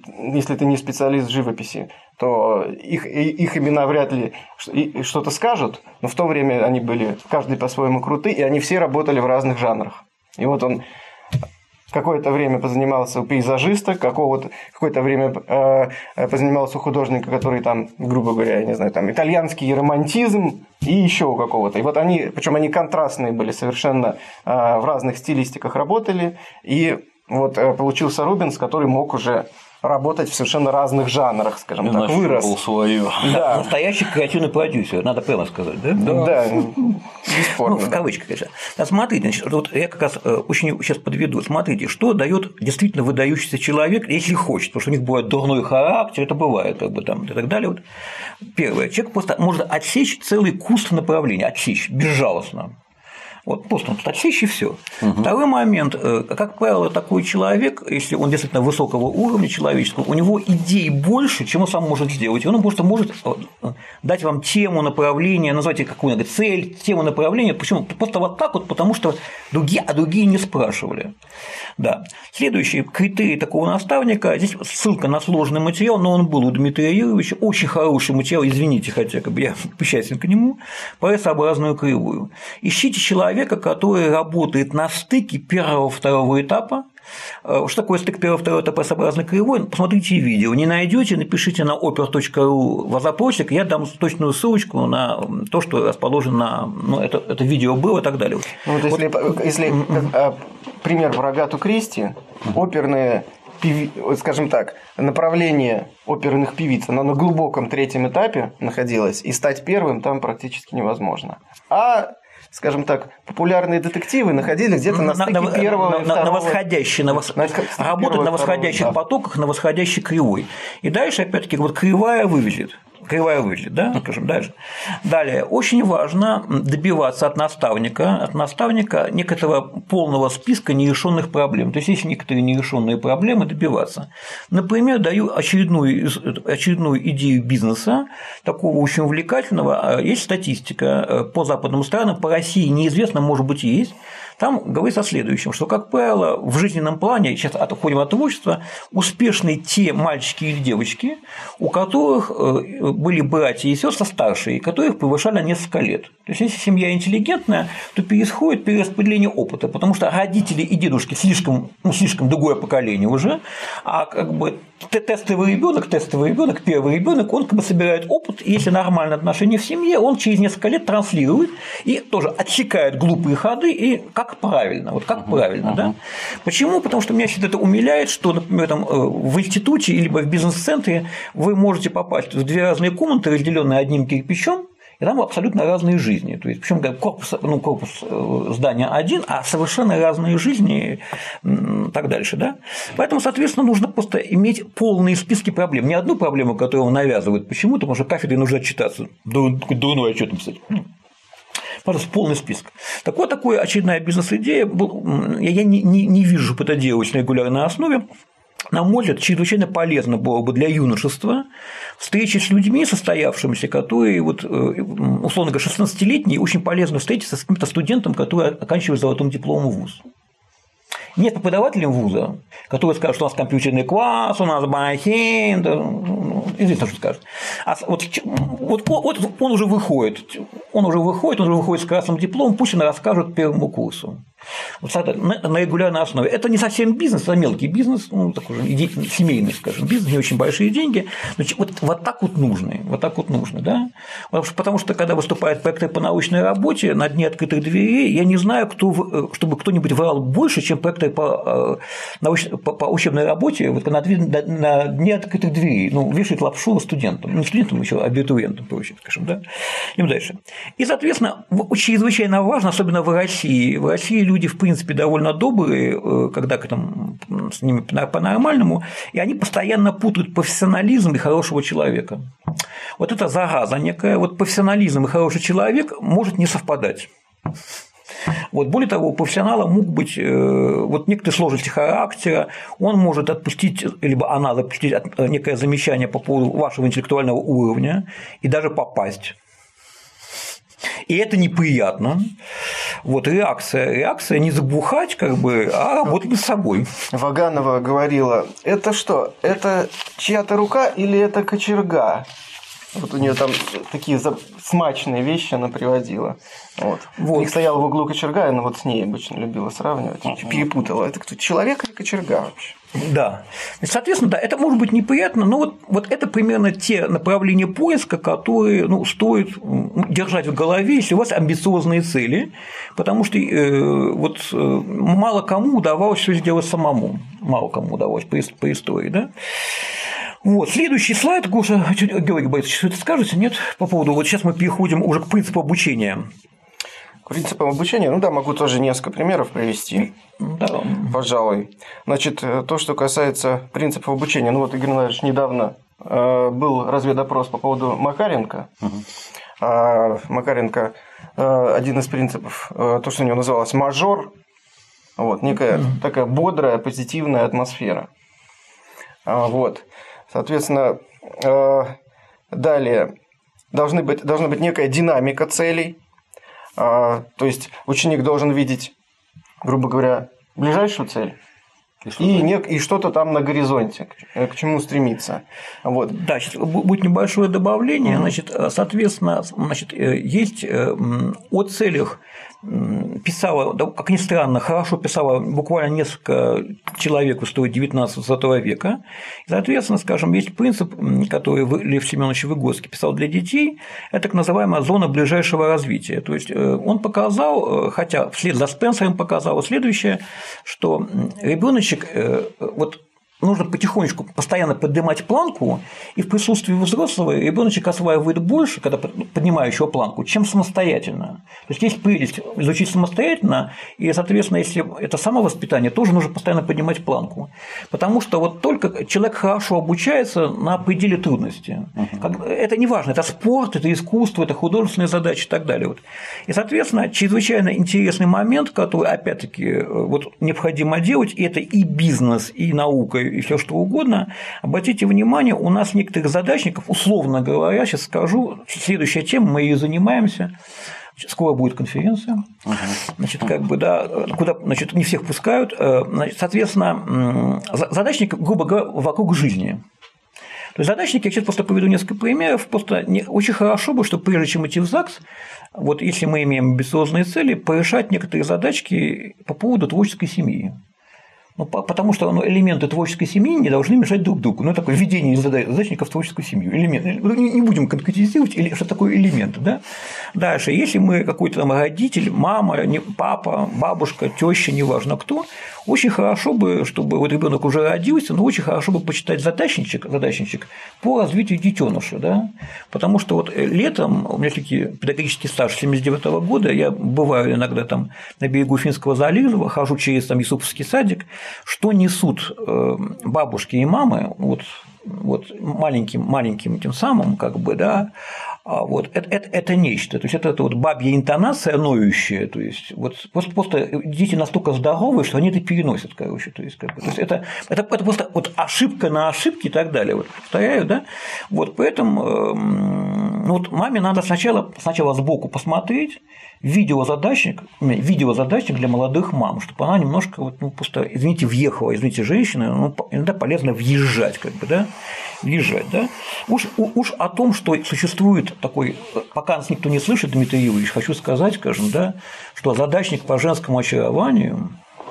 ты не специалист в живописи, то их имена вряд ли что-то скажут, но в то время они были каждый по-своему круты, и они все работали в разных жанрах. И вот он какое-то время позанимался у пейзажиста, какое-то время позанимался у художника, который там, грубо говоря, я не знаю, там итальянский романтизм и еще у какого-то. И вот причем они контрастные были, совершенно в разных стилистиках работали. И вот получился Рубенс, который мог уже работать в совершенно разных жанрах, скажем так, вырос. Свое. Да. Настоящий креативный продюсер, надо прямо сказать, да? Да, бесспорно. В кавычках, конечно. Смотрите, значит, вот я как раз очень сейчас подведу. Смотрите, что дает действительно выдающийся человек, если хочет, потому что у них бывает дурной характер, это бывает, как бы там и так далее. Вот. Первое, человек просто может отсечь целый куст направлений, отсечь безжалостно. Вот просто он отсечь и все. Второй момент, как правило, такой человек, если он действительно высокого уровня человеческого, у него идей больше, чем он сам может сделать. И он просто может дать вам тему, направление, называйте какую-нибудь цель, тему, направление. Почему? Просто вот так вот, потому что другие не спрашивали. Да. Следующий критерий такого наставника, здесь ссылка на сложный материал, но он был у Дмитрия Юрьевича, очень хороший материал, извините, хотя как бы я причастен к нему, по S-образную кривую. Ищите человека, который работает на стыке первого-второго этапа. Что такое стык первого-второго этапа S-образной кривой? Посмотрите видео. Не найдете, напишите на oper.ru в запросик, я дам точную ссылочку на то, что расположено на. Это видео было и так далее. Ну, вот если пример про Агату Кристи, оперные, скажем так, направление оперных певиц, оно на глубоком 3-м этапе находилось, и стать первым там практически невозможно. Скажем так, популярные детективы находились где-то на стыке первого и второго. Работать на восходящих потоках, на восходящей кривой. И дальше, опять-таки, вот кривая вывезет, да, скажем, дальше. Далее, очень важно добиваться от наставника некоторого полного списка нерешенных проблем. То есть, есть некоторые нерешенные проблемы, добиваться. Например, даю очередную идею бизнеса, такого очень увлекательного. Есть статистика по западным странам, по России неизвестно, может быть, есть. там говорится о следующем, что, как правило, в жизненном плане, сейчас отходим от творчества, успешны те мальчики или девочки, у которых были братья и сестры старшие, которых превышали на несколько лет. То есть, если семья интеллигентная, то происходит перераспределение опыта, потому что родители и дедушки слишком другое поколение уже, а как бы тестовый ребенок, первый ребенок, он как бы собирает опыт, и если нормальное отношение в семье, он через несколько лет транслирует и тоже отсекает глупые ходы и как правильно, да? Почему? Потому что меня всегда это умиляет, что, например, там, в институте либо в бизнес-центре вы можете попасть в две разные комнаты, разделенные одним кирпичом, и там абсолютно разные жизни. То есть, причем корпус здания один, а совершенно разные жизни и так дальше. Да? Поэтому, соответственно, нужно просто иметь полные списки проблем. Не одну проблему, которую навязывают почему-то, потому что кафедре нужно отчитаться. Дурной отчет написать. Пожалуйста, полный список. Так вот, такая очередная бизнес-идея. Я не вижу, чтобы это делать на регулярной основе. На мой взгляд, чрезвычайно полезно было бы для юношества встречи с людьми состоявшимися, которые, условно говоря, 16-летние, очень полезно встретиться с каким-то студентом, который оканчивает золотым дипломом вуз. Нет преподавателем вуза, которые скажут, что у нас компьютерный класс, у нас бахин, известно, что скажут. А он уже выходит с красным дипломом, пусть он расскажет первому курсу. На регулярной основе. Это не совсем бизнес, это мелкий бизнес, такой же семейный, скажем, бизнес, не очень большие деньги. Но вот так вот нужно, да? Потому что, когда выступает проектор по научной работе на дне открытых дверей, я не знаю, чтобы кто-нибудь врал больше, чем проектор по учебной работе на дне открытых дверей. Вешает лапшу студентам, не студентам, еще абитуриентам, проще, скажем, да? Идем дальше. И, соответственно, чрезвычайно важно, особенно в России. В России люди, в принципе, довольно добрые, когда с ними по-нормальному, и они постоянно путают профессионализм и хорошего человека. Вот это зараза некая. Вот профессионализм и хороший человек может не совпадать. Более того, у профессионала могут быть некоторые сложности характера, он может отпустить, либо она запустить некое замечание по поводу вашего интеллектуального уровня и даже попасть. И это неприятно. Реакция не забухать, а работать над собой. Ваганова говорила: это что? Это чья-то рука или это кочерга? У нее там такие смачные вещи она приводила. У них стояла в углу кочерга, и она с ней обычно любила сравнивать. Перепутала. Это кто, человек или кочерга вообще? Да. Соответственно, да, это может быть неприятно, но это примерно те направления поиска, которые стоит держать в голове, если у вас амбициозные цели, потому что мало кому удавалось все сделать самому. Мало кому удалось по истории, да? Следующий слайд, Георгий Борисович, что-то скажете, нет? По поводу, сейчас мы переходим уже к принципу обучения. К принципам обучения, могу тоже несколько примеров привести, да. Пожалуй. Значит, то, что касается принципов обучения, Игорь Иванович, недавно был разведопрос по поводу Макаренко. Макаренко, один из принципов, то, что у него называлось мажор, некая такая бодрая, позитивная атмосфера. Соответственно, далее должна быть некая динамика целей. То есть ученик должен видеть, грубо говоря, ближайшую цель и что-то там на горизонте, к чему стремиться. Да, сейчас будет небольшое добавление. Соответственно, есть о целях писала, как ни странно, хорошо писала буквально несколько человек в истории 19-20 века. И, соответственно, скажем, есть принцип, который Лев Семенович Выгодский писал для детей, это так называемая зона ближайшего развития. То есть он показал, хотя вслед за Спенсером показал следующее, что ребеночек нужно потихонечку постоянно поднимать планку, и в присутствии взрослого ребеночек осваивает больше, когда поднимающего планку, чем самостоятельно. То есть прелесть изучить самостоятельно, и, соответственно, если это самовоспитание, тоже нужно постоянно поднимать планку. Потому что только человек хорошо обучается на пределе трудности. Это не важно, это спорт, это искусство, это художественные задачи и так далее. И, соответственно, чрезвычайно интересный момент, который, опять-таки, необходимо делать, это и бизнес, и наука, и все что угодно. Обратите внимание, у нас некоторых задачников, условно говоря, сейчас скажу, следующая тема, мы ее занимаемся, Скоро будет конференция, значит, как бы, да, куда, значит, не всех пускают, значит, соответственно, задачник, грубо говоря, вокруг жизни. То есть задачники, я сейчас просто приведу несколько примеров, просто очень хорошо бы, что прежде чем идти в ЗАГС, вот если мы имеем амбициозные цели, порешать некоторые задачки по поводу творческой семьи. Ну, потому что элементы творческой семьи не должны мешать друг другу. Ну, такое введение задачников в творческую семью. Не будем конкретизировать, что такое элементы. Да? Дальше, если мы какой-то там родитель, мама, папа, бабушка, теща, неважно кто, очень хорошо бы, чтобы вот ребенок уже родился, но очень хорошо бы почитать задачничек по развитию детеныша. Да? Потому что вот летом, у меня все-таки педагогический стаж 1979 года, я бываю иногда там на берегу Финского залива, хожу через там Юсуповский садик, что несут бабушки и мамы вот маленьким тем самым, как бы, да, вот это нечто, то есть это вот бабья интонация ноющая, то есть вот просто дети настолько здоровые, что они это переносят, короче, то есть, как бы, то есть это просто вот ошибка на ошибке и так далее, вот повторяю, да, вот поэтому вот маме надо сначала сбоку посмотреть видеозадачник для молодых мам, чтобы она немножко вот, просто, въехала, женщина, иногда полезно въезжать, как бы, да, да. Уж о том, что существует такой, пока нас никто не слышит, Дмитрий Юрьевич, хочу сказать, скажем, да, что задачник по женскому очарованию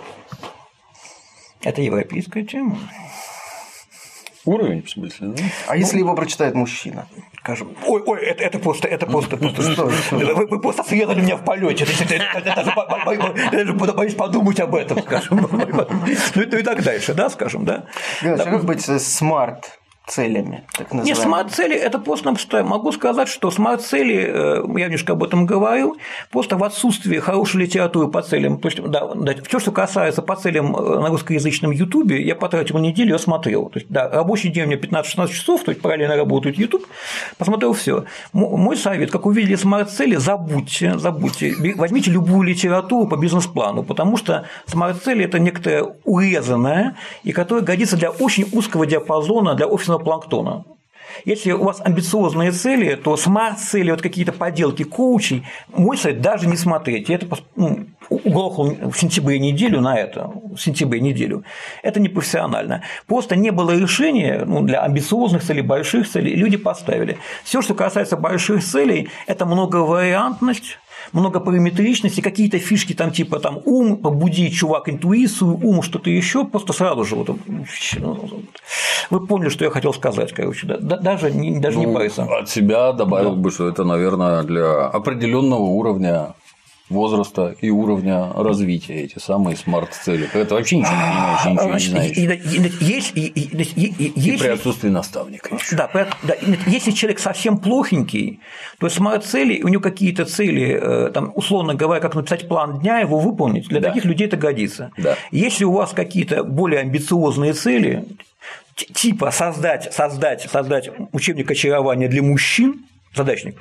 – это европейская тема. Уровень, в смысле, да? А если его прочитает мужчина? Скажем, это просто вы просто срезали меня в полете, даже боюсь подумать об этом, скажем, ну и так дальше, да, скажем, да. Как быть смарт целями, так называемыми? Нет, смарт-цели – это просто, могу сказать, что смарт-цели, я немножко об этом говорил, просто в отсутствии хорошей литературы по целям, то есть, да, все, что касается по целям на русскоязычном Ютубе, я потратил неделю, я смотрел, то есть, да, рабочий день у меня 15-16 часов, то есть, параллельно работает YouTube, посмотрел все. Мой совет, как увидели смарт-цели, забудьте, возьмите любую литературу по бизнес-плану, потому что смарт-цели – это некоторое урезанное, и которое годится для очень узкого диапазона, для офисного планктона. Если у вас амбициозные цели, то смарт-цели, вот какие-то поделки коучей, мой совет даже не смотреть. Я это угрохал в сентябре неделю на это. Это непрофессионально. Просто не было решения для амбициозных целей, больших целей, люди поставили. Все, что касается больших целей, это многовариантность, многопараметричность и какие-то фишки там типа там ум, побуди, чувак, интуицию, ум, что-то еще, просто сразу же вот, вы поняли, что я хотел сказать, короче, даже не париться. От себя добавил бы, что это, наверное, для определенного уровня возраста и уровня развития эти самые смарт-цели. Это вообще ничего не понимаешь, ничего не знаешь. И при отсутствии наставника. Да, если человек совсем плохенький, то смарт-цели, у него какие-то цели, там, условно говоря, как написать план дня, его выполнить, для таких людей это годится. Да. Если у вас какие-то более амбициозные цели, типа создать учебник очарования для мужчин, задачник,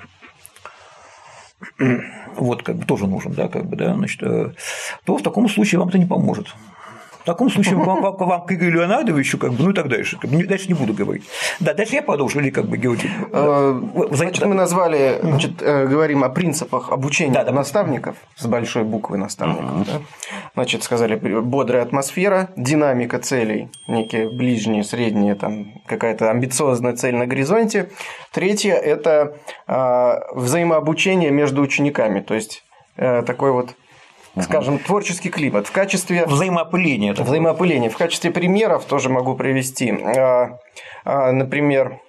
вот, как бы тоже нужен, да, как бы, да, значит, то в таком случае вам это не поможет. В таком случае вам к Игорю Леонардовичу, как бы, ну и так дальше. Дальше не буду говорить. Да, дальше я продолжу, или как бы Георгий. Значит, мы назвали, говорим о принципах обучения наставников, с большой буквы наставников. Да? Значит, сказали, бодрая атмосфера, динамика целей, некие ближние, средние, там, какая-то амбициозная цель на горизонте. Третье – это взаимообучение между учениками, то есть такой вот, скажем, творческий климат. В качестве взаимоопыления. В качестве примеров тоже могу привести. Например,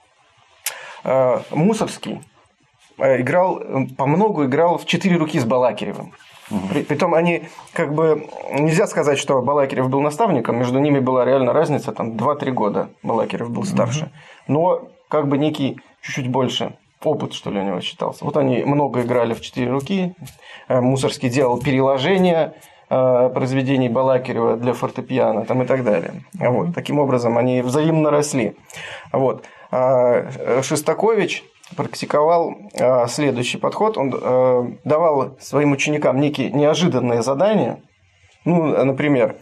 Мусорский играл в 4 руки с Балакиревым. Притом они, как бы, нельзя сказать, что Балакирев был наставником, между ними была реально разница, там 2-3 года Балакирев был старше, но как бы некий чуть-чуть больше опыт, что ли, у него считался. Вот они много играли в 4 руки, Мусорский делал переложения произведений Балакирева для фортепиано там, и так далее. Вот. Таким образом, они взаимно росли. Вот. Шостакович практиковал следующий подход. Он давал своим ученикам некие неожиданные задания. Ну, например,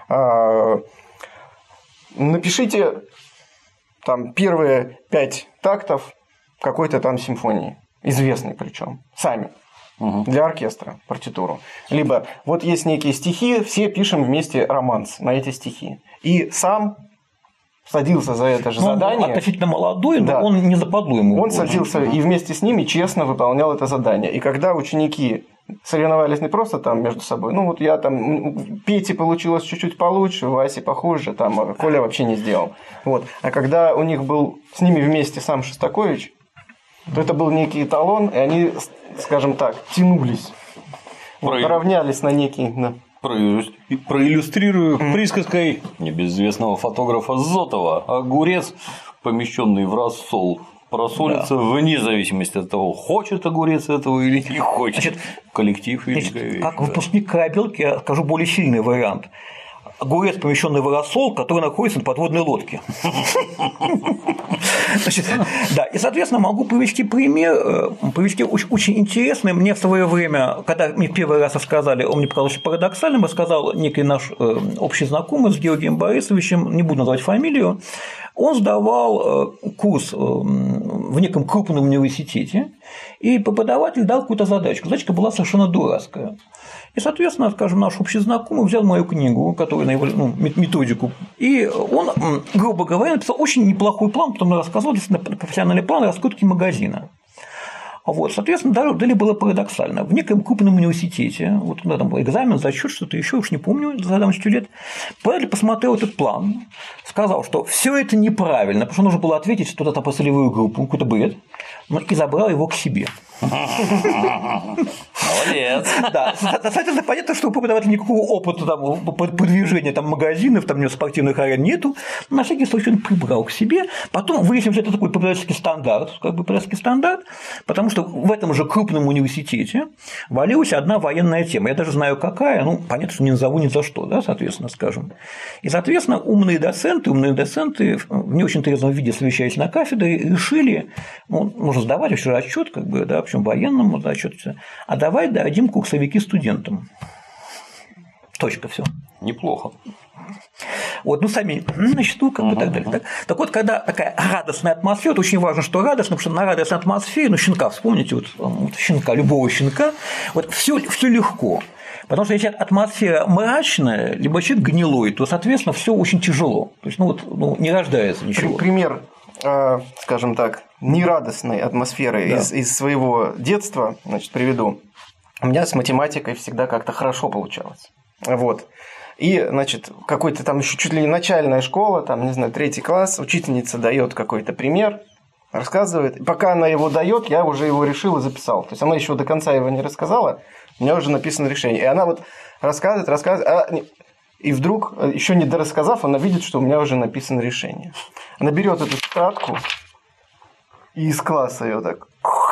напишите там первые 5 тактов какой-то там симфонии, известной причем, сами. для оркестра партитуру. Либо вот есть некие стихи, все пишем вместе романс на эти стихи. И сам садился за это же задание. Он относительно молодой, но он не западло ему. Он садился и вместе с ними честно выполнял это задание. И когда ученики соревновались не просто там между собой, ну вот я там, Пете получилось чуть-чуть получше, Васе похуже, там Коля вообще не сделал. Вот. А когда у них был с ними вместе сам Шостакович, то это был некий эталон, и они, скажем так, тянулись, равнялись на некий... Проиллюстрирую присказкой небезызвестного фотографа Зотова: огурец, помещенный в рассол, просолится вне зависимости от того, хочет огурец этого или не хочет. Значит, коллектив или как выпускник Корабелки я скажу более сильный вариант. Огурец, помещенный в рассол, который находится на подводной лодке. Значит, да, и, соответственно, могу привести пример, привести очень интересный. Мне в свое время, когда мне первый раз рассказали, он мне показался парадоксальным, рассказал некий наш общий знакомый с Георгием Борисовичем, не буду называть фамилию, он сдавал курс в неком крупном университете, и преподаватель дал какую-то задачку. Задачка была совершенно дурацкая. И, соответственно, скажем, наш общий знакомый взял мою книгу, которую на его методику, и он, грубо говоря, написал очень неплохой план, потом рассказал профессиональный план раскрутки магазина. Вот, соответственно, далее было парадоксально. В неком крупном университете, вот там был экзамен, зачет, что-то еще, уж не помню, за давностью лет, посмотрел этот план, сказал, что все это неправильно, потому что нужно было ответить, что это по целевую группу, какой-то бред, и забрал его к себе. Молодец. Да, соответственно, понятно, что у преподавателя никакого опыта там, продвижения там, магазинов, там, спортивных арен нету. На всякий случай он прибрал к себе. Потом выяснилось, что это такой преподавательский стандарт, потому что в этом же крупном университете валилась одна военная тема. Я даже знаю, какая, ну, понятно, что не назову ни за что, да, соответственно, скажем. И, соответственно, умные доценты в не очень трезвом виде, совещаясь на кафедре, решили, ну, можно сдавать еще отчет, как бы, да, причем военному, да, отчет, а давай дадим курсовики студентам. Точка, все. Неплохо. Вот, ну, сами на счету, как бы, так далее. Так вот, когда такая радостная атмосфера, это очень важно, что радостно, потому что на радостной атмосфере, ну, щенка, вспомните, вот щенка, любого щенка, вот все легко. Потому что если атмосфера мрачная, либо человек гнилой, то, соответственно, все очень тяжело. То есть, не рождается ничего. Пример, скажем так, нерадостной атмосферы из своего детства, значит, приведу. У меня с математикой всегда как-то хорошо получалось. Вот. И, значит, какой-то там еще чуть ли не начальная школа, там, не знаю, 3 класс, учительница дает какой-то пример, рассказывает. И пока она его дает, я уже его решил и записал. То есть она еще до конца его не рассказала, у меня уже написано решение. И она вот рассказывает, и вдруг, еще не дорассказав, она видит, что у меня уже написано решение. Она берет эту тетрадку и из класса ее так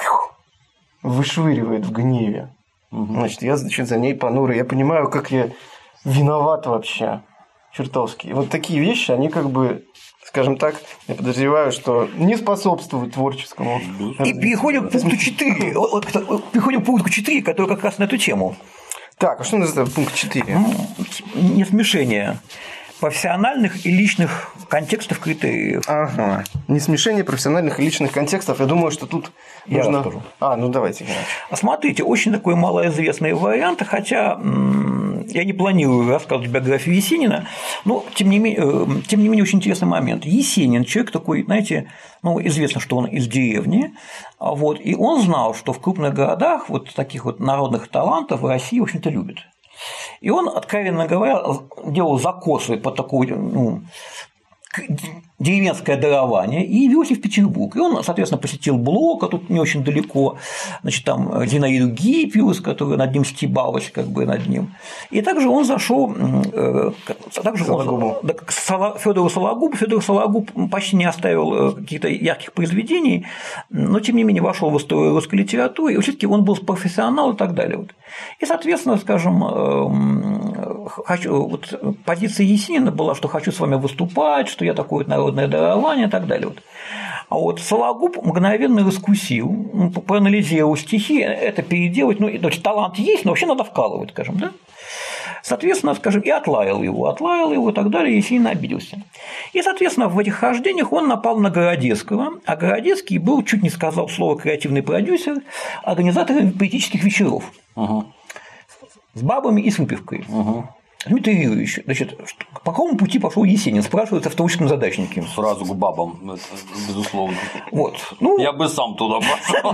вышвыривает в гневе. Значит, я, за ней понурый. Я понимаю, как я виноват вообще. Чертовски. И вот такие вещи, они как бы, скажем так, я подозреваю, что не способствуют творческому. И переходим к пункту 4. Переходим к пункту 4, который как раз на эту тему. Так, а что называется пункт 4? Не смешение профессиональных и личных контекстов, критериев. Ага. Не смешение профессиональных и личных контекстов. Я думаю, что тут я нужно... расскажу. Ну давайте. Смотрите, очень такой малоизвестный вариант, хотя я не планирую рассказывать биографию Есенина, но тем не менее очень интересный момент. Есенин, человек такой, знаете, известно, что он из деревни, вот, и он знал, что в крупных городах вот таких вот народных талантов в России, в общем-то, любят. И он, откровенно говоря, делал закосы под такое деревенское дарование и явился в Петербург. И он, соответственно, посетил Блока, тут не очень далеко, значит, там Зинаиду Гиппиус, которая над ним стебалась, как бы над ним. И также он зашел к Федору Сологубу. Федор Сологуб почти не оставил каких-то ярких произведений, но, тем не менее, вошел в историю русской литературы, и все-таки он был профессионал и так далее. И, соответственно, скажем, позиция Есенина была, что хочу с вами выступать, что я такое народное дарование и так далее. А вот Сологуб мгновенно раскусил, проанализировал стихи, это переделать, талант есть, но вообще надо вкалывать, скажем, да? соответственно, скажем, и отлаял его и так далее, и сильно обиделся. И, соответственно, в этих хождениях он напал на Городецкого, а Городецкий был, чуть не сказал слово креативный продюсер, организатор поэтических вечеров с бабами и с выпивкой. Дмитрий Юрьевич, значит, по какому пути пошел Есенин, спрашивается в творческом задачнике. Сразу к бабам, это безусловно. Вот. Я бы сам туда пошел.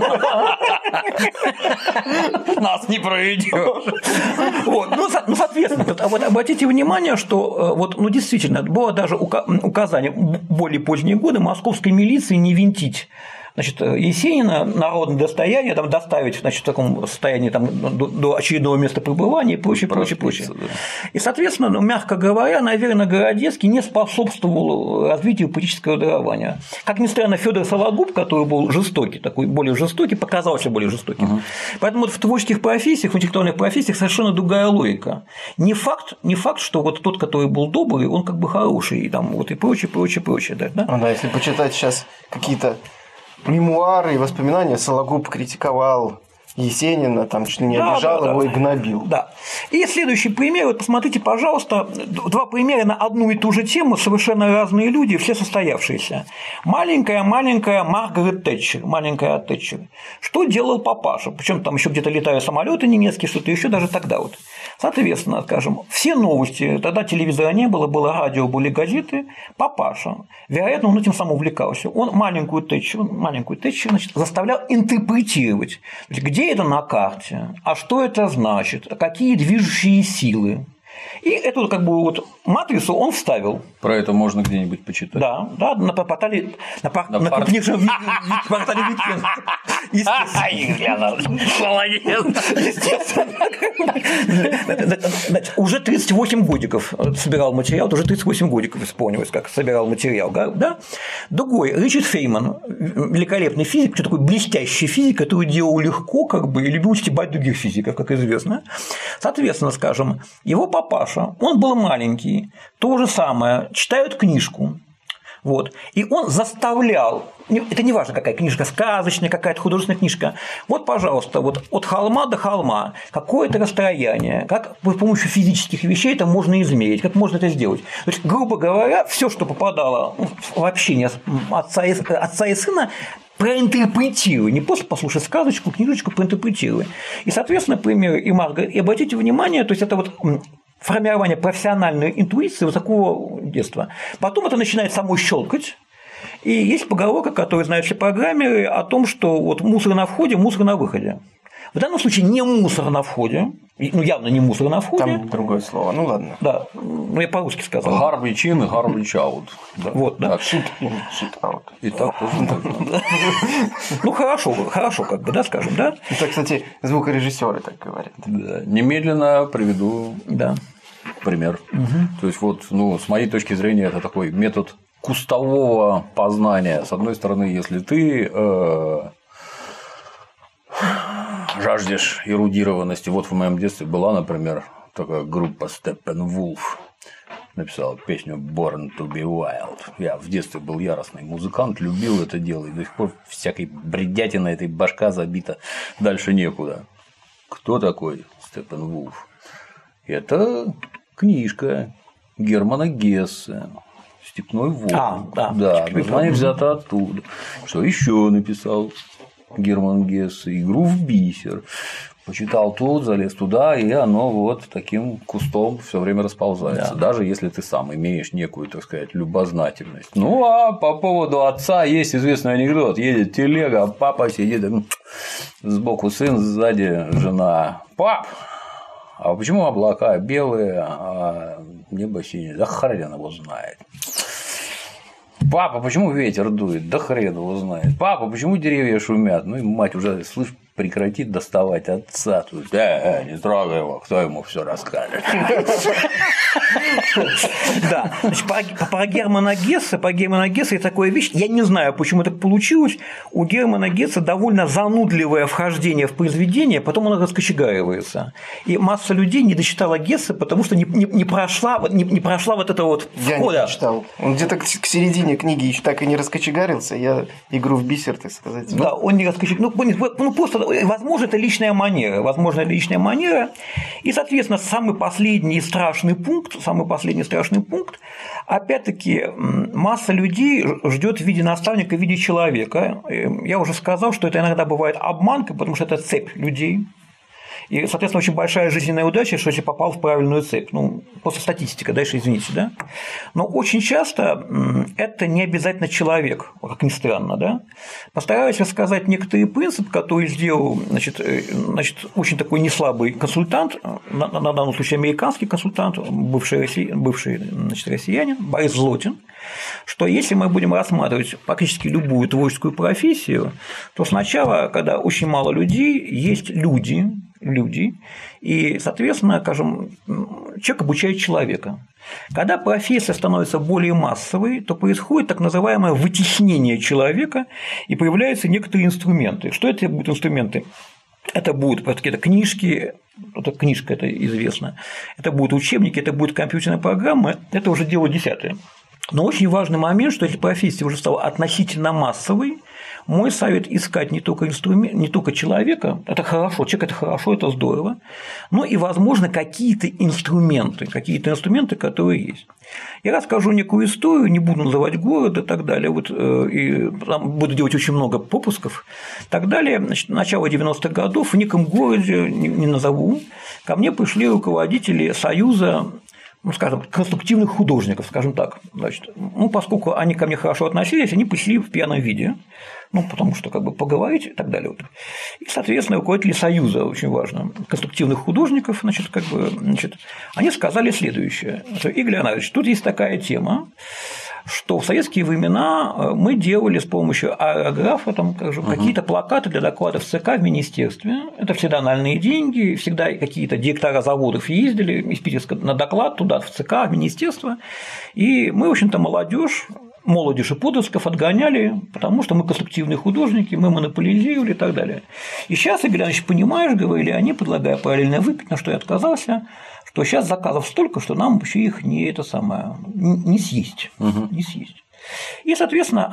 Нас не проведешь. Ну, соответственно, вот обратите внимание, что вот, ну, действительно, было даже указание в более поздние годы московской милиции не винтить, значит, Есенина, народное достояние, там, доставить, значит, в таком состоянии там, до очередного места пребывания и прочее. Да. И, соответственно, ну, мягко говоря, наверное, Городецкий не способствовал развитию политического дарования. Как ни странно, Федор Сологуб, который был жестокий, такой более жестокий, показался более жестоким. Поэтому вот в творческих профессиях, в интеллектуальных профессиях совершенно другая логика. Не факт, что вот тот, который был добрый, он как бы хороший, и там вот и прочее. Да? Да, если почитать сейчас какие-то мемуары и воспоминания, Сологуб критиковал Есенина, там чуть ли не обижал его и гнобил. Да. И следующий пример, вот посмотрите, пожалуйста, два примера на одну и ту же тему, совершенно разные люди, все состоявшиеся. Маленькая Маргарет Тэтчер, маленькая Тэтчер. Что делал папаша? Причем там еще где-то летают самолеты немецкие, что-то еще даже тогда вот. Соответственно, скажем, все новости, тогда телевизора не было, было радио, были газеты, папаша, вероятно, он этим сам увлекался. Он маленькую Тэтчер, значит, заставлял интерпретировать, где это на карте, а что это значит, какие движущие силы. И эту как бы вот матрицу он вставил. Про это можно где-нибудь почитать. Да, на портале крупнейшем портале уже 38 годиков собирал материал, уже 38 годиков исполнилось, как собирал материал. Да? Другой, Ричард Фейман, великолепный физик, такой блестящий физик, который делал легко, как бы, и любил стебать других физиков, как известно. Соответственно, скажем, его папаша, он был маленький, то же самое, читают книжку, вот, и он заставлял, это не важно, какая книжка, сказочная, какая-то художественная книжка, вот, пожалуйста, вот от холма до холма, какое-то расстояние, как с помощью физических вещей это можно измерить, как можно это сделать. То есть, грубо говоря, все, что попадало в общение отца и сына, проинтерпретируй, не просто послушай сказочку, книжечку, проинтерпретируй. И, соответственно, пример и Маргарет, и обратите внимание, то есть это вот формирование профессиональной интуиции вот такого детства. Потом это начинает само щелкать. И есть поговорка, которую знают все программеры, о том, что вот мусор на входе, мусор на выходе. В данном случае не мусор на входе, ну явно не мусор на входе. Там другое слово, ну ладно. Да, ну я по-русски сказал. Garbage in и garbage out. Да. Вот, да. Shit in, shit out. И так тоже можно. Ну хорошо, как бы, да, скажем, да. Это, кстати, звукорежиссеры так говорят. Да. Немедленно приведу пример. То есть, вот, ну, с моей точки зрения, это такой метод кустового познания. С одной стороны, если ты жаждешь эрудированности. Вот в моем детстве была, например, такая группа Steppenwolf, написала песню Born to be Wild. Я в детстве был яростный музыкант, любил это дело, и до сих пор всякой бредятиной этой башка забита, дальше некуда. Кто такой Steppenwolf? Это книжка Германа Гессе «Степной волк». Да, название взято оттуда. Что еще написал Герман Гессе? «Игру в бисер». Почитал тут, залез туда, и оно вот таким кустом все время расползается, даже если ты сам имеешь некую, так сказать, любознательность. Ну а по поводу отца есть известный анекдот: едет телега, папа сидит, сбоку сын, сзади жена. Пап, а почему облака белые, а небо синее? Да хрен его знает. Папа, почему ветер дует? Да хрен его знает. Папа, почему деревья шумят? Ну и мать уже, слышь, прекратит доставать отца. Тут, не трогай его, кто ему все расскажет. Да, значит, про Германа Гесса есть такая вещь, я не знаю, почему так получилось, у Германа Гесса довольно занудливое вхождение в произведение, потом оно раскочегаривается. И масса людей не дочитала Гесса, потому что не прошла вот это вот входа. Я не читал. Он где-то к середине книги еще так и не раскочегарился, я игру в бисер, так сказать. Да, он не раскочегарился. Ну, просто, возможно, это личная манера. И, соответственно, самый последний страшный пункт, опять-таки, масса людей ждет в виде наставника, в виде человека. Я уже сказал, что это иногда бывает обманка, потому что это цепь людей. И, соответственно, очень большая жизненная удача, что если попал в правильную цепь. Ну, просто статистика, дальше извините, да. Но очень часто это не обязательно человек, как ни странно, да. Постараюсь рассказать некоторые принципы, которые сделал, значит, очень такой неслабый консультант, на данном случае американский консультант, бывший россиянин, Борис Злотин, что если мы будем рассматривать практически любую творческую профессию, то сначала, когда очень мало людей, есть люди, и, соответственно, скажем, человек обучает человека. Когда профессия становится более массовой, то происходит так называемое вытеснение человека, и появляются некоторые инструменты. Что это будут инструменты? Это будут какие-то книжки, книжка это известно, это будут учебники, это будут компьютерные программы, это уже дело десятое. Но очень важный момент, что если профессия уже стала относительно массовой, мой совет искать не только человека, это хорошо, человек – это хорошо, это здорово, но и, возможно, какие-то инструменты, которые есть. Я расскажу некую историю, не буду называть город и так далее, и буду делать очень много пропусков и так далее. Значит, начало 90-х годов в неком городе, не назову, ко мне пришли руководители союза, скажем, конструктивных художников, скажем так. Значит, поскольку они ко мне хорошо относились, они пришли в пьяном виде, потому что поговорить и так далее. И, соответственно, руководители союза, очень важно, конструктивных художников, они сказали следующее: Игорь Леонидович, тут есть такая тема, что в советские времена мы делали с помощью аэрографа какие-то плакаты для докладов ЦК в министерстве. Это всегда нальные деньги, всегда какие-то директора заводов ездили из Питерска на доклад туда, в ЦК, в министерство. И мы, в общем-то, молодежь и подростков отгоняли, потому что мы конструктивные художники, мы монополизировали и так далее. И сейчас, Игорь Иванович, понимаешь, говорили они, предлагая параллельно выпить, на что я отказался, что сейчас заказов столько, что нам вообще их не съесть. Не съесть. И, соответственно,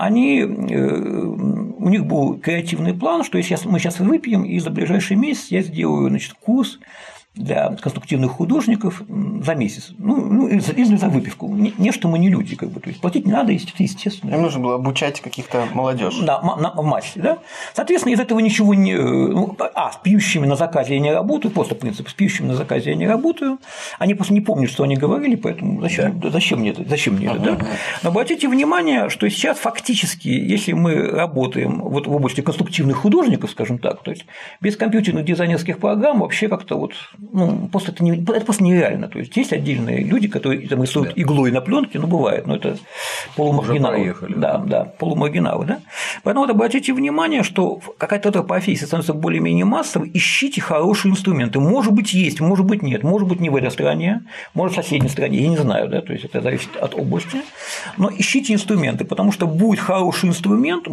у них был креативный план, что если мы сейчас выпьем, и за ближайший месяц я сделаю курс для конструктивных художников за месяц. Или за выпивку. Не что мы не люди, то есть платить не надо, естественно. Им нужно было обучать каких-то молодежь. Да, в массе, да. Соответственно, из этого ничего не. С пьющими на заказе я не работаю, просто принцип: с пьющими на заказе я не работаю. Они просто не помнят, что они говорили, поэтому зачем мне это? Да? Но обратите внимание, что сейчас фактически, если мы работаем в области конструктивных художников, скажем так, то есть без компьютерных дизайнерских программ вообще как-то просто это просто нереально. То есть отдельные люди, которые рисуют иглой на пленке, бывает, но это полумаргиналы. Да, полумаргиналы, да. Поэтому обратите внимание, что какая-то профессия становится более-менее массовой, ищите хорошие инструменты. Может быть, есть, может быть, нет, может быть, не в этой стране, может, в соседней стране, я не знаю, да, то есть это зависит от области, но ищите инструменты, потому что будет хороший инструмент,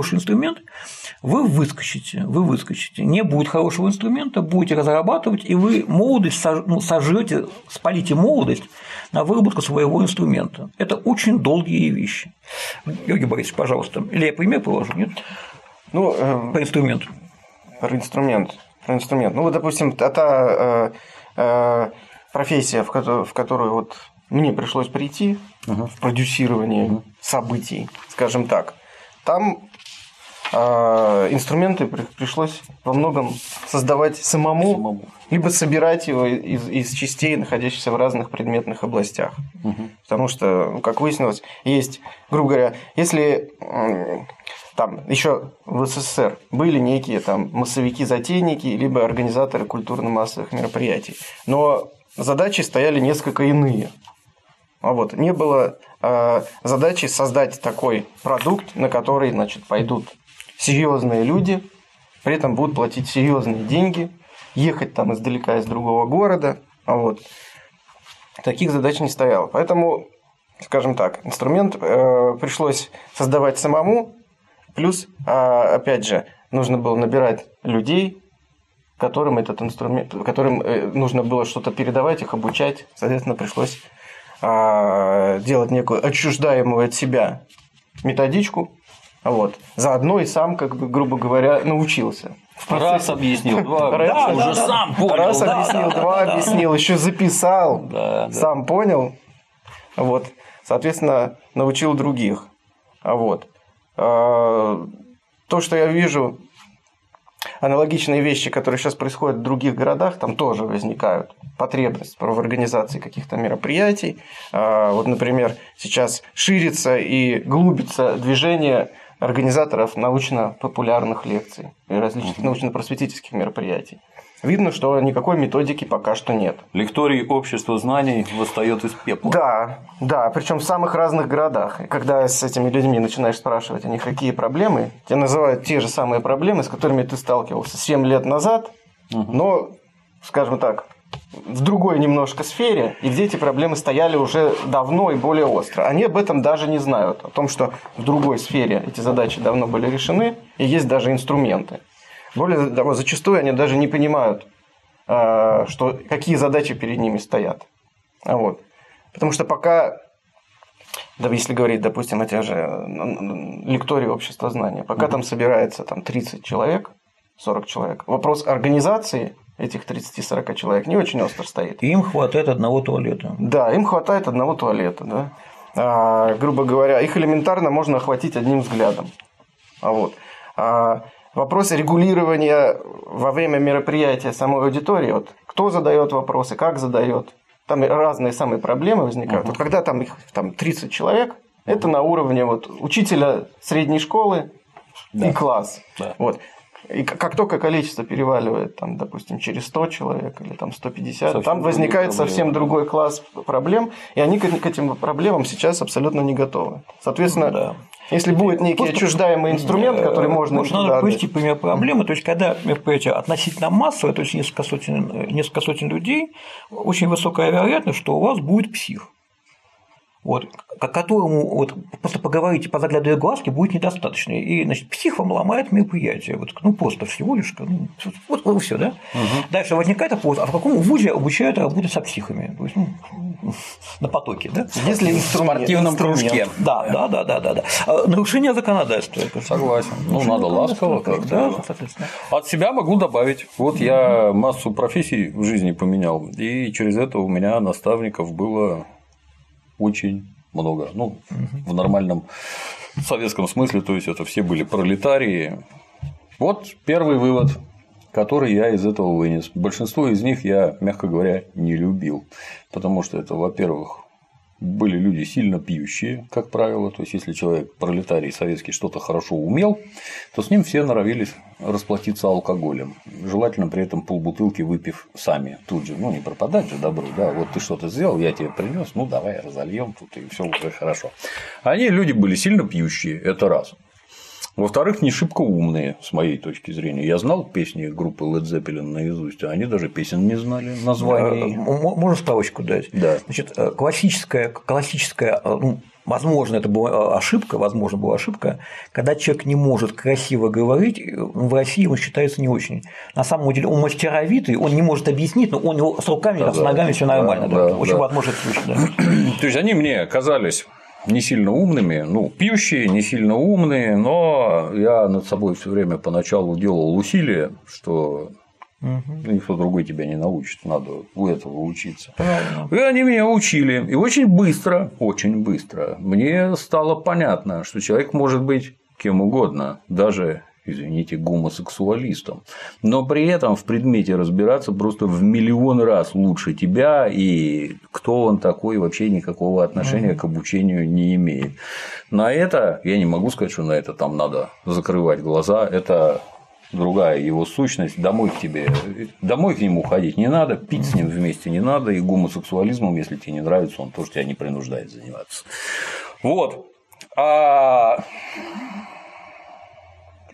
вы выскочите. Не будет хорошего инструмента, будете разрабатывать, и вы молодость сожжете, спалите молодость на выработку своего инструмента. Это очень долгие вещи. Георгий Борисович, пожалуйста. Или я пример положу, нет? Про инструмент. Про инструмент. Допустим, та профессия, в которую мне пришлось прийти, в продюсировании событий, скажем так, там инструменты пришлось во многом создавать самому. Либо собирать его из частей, находящихся в разных предметных областях. Потому что, как выяснилось, есть, грубо говоря, если еще в СССР были некие массовики-затейники, либо организаторы культурно-массовых мероприятий, но задачи стояли несколько иные. Не было задачи создать такой продукт, на который, пойдут серьезные люди, при этом будут платить серьезные деньги, ехать издалека из другого города. таких задач не стояло. Поэтому, скажем так, инструмент пришлось создавать самому, плюс, опять же, нужно было набирать людей, которым этот инструмент, которым нужно было что-то передавать, их обучать. Соответственно, пришлось делать некую отчуждаемую от себя методичку. Вот. Заодно и сам, как бы, грубо говоря, научился. Раз объяснил, два, уже сам понял. Раз объяснил, два объяснил, еще записал, сам понял. Вот. Соответственно, научил других. Вот. То, что я вижу, аналогичные вещи, которые сейчас происходят в других городах, там тоже возникают потребность в организации каких-то мероприятий. Вот, например, сейчас ширится и глубится движение организаторов научно-популярных лекций и различных научно-просветительских мероприятий. Видно, что никакой методики пока что нет. Лекторий общества знаний восстает из пепла. Да, причем в самых разных городах. И когда с этими людьми начинаешь спрашивать у них, какие проблемы, тебе называют те же самые проблемы, с которыми ты сталкивался 7 лет назад, но, скажем так, в другой немножко сфере, и где эти проблемы стояли уже давно и более остро. Они об этом даже не знают, о том, что в другой сфере эти задачи давно были решены, и есть даже инструменты. Более того, зачастую они даже не понимают, какие задачи перед ними стоят. Вот. Потому что пока, если говорить, допустим, о тех же лектории общества знания, пока там собирается 30 человек, 40 человек, вопрос организации этих 30-40 человек не очень остро стоит. Им хватает одного туалета. Да, им хватает одного туалета. Да? Грубо говоря, их элементарно можно охватить одним взглядом. Вот. Вопрос регулирования во время мероприятия самой аудитории, вот, кто задает вопросы, как задает, там разные самые проблемы возникают. Вот когда там их 30 человек, это на уровне вот, учителя средней школы и класс. Да. Вот. И как только количество переваливает, допустим, через 100 человек или 150, совсем там возникает совсем другой класс проблем, и они к этим проблемам сейчас абсолютно не готовы. Соответственно, если будет некий отчуждаемый инструмент, который можно... Может, надо привести пример проблемы, то есть, когда мероприятие относительно массовое, то есть, несколько сотен людей, очень высокая вероятность, что у вас будет псих. Вот, которому просто поговорить и позаглядывая в глазки будет недостаточно. И, значит, псих вам ломает мероприятие. Просто всего лишь. Все, да? Дальше возникает вопрос, а в каком вузе обучают работать со психами? То есть, на потоке, да? Если в спортивном кружке. Да. Нарушение законодательства. Согласен. Надо ласково как-то. От себя могу добавить. Вот я массу профессий в жизни поменял, и через это у меня наставников было очень много. В нормальном советском смысле, то есть это все были пролетарии. Вот первый вывод, который я из этого вынес. Большинство из них я, мягко говоря, не любил. Потому что это, во-первых, были люди сильно пьющие, как правило. То есть, если человек, пролетарий советский, что-то хорошо умел, то с ним все норовились расплатиться алкоголем. Желательно при этом полбутылки выпив сами. Тут же, не пропадать же добру, да, вот ты что-то сделал, я тебе принес, давай разольем тут, и все уже хорошо. Они люди были сильно пьющие, это раз. Во-вторых, не шибко умные, с моей точки зрения. Я знал песни группы Led Zeppelin наизусть, а они даже песен не знали, названий. Можно справочку дать? Да. Значит, классическая, возможно, это была ошибка, когда человек не может красиво говорить, в России он считается не очень. На самом деле он мастеровитый, он не может объяснить, но у него с руками, с ногами все нормально. Очень возможно это случай. То есть они мне казались не сильно умными, пьющие, не сильно умные, но я над собой все время поначалу делал усилия, что никто другой тебя не научит, надо у этого учиться. И они меня учили. И очень быстро мне стало понятно, что человек может быть кем угодно, даже, извините, гомосексуалистом, но при этом в предмете разбираться просто в миллион раз лучше тебя, и кто он такой вообще никакого отношения к обучению не имеет. На это я не могу сказать, что на это там надо закрывать глаза, это другая его сущность, домой к нему ходить не надо, пить с ним вместе не надо, и гомосексуализмом, если тебе не нравится, он тоже тебя не принуждает заниматься. Вот.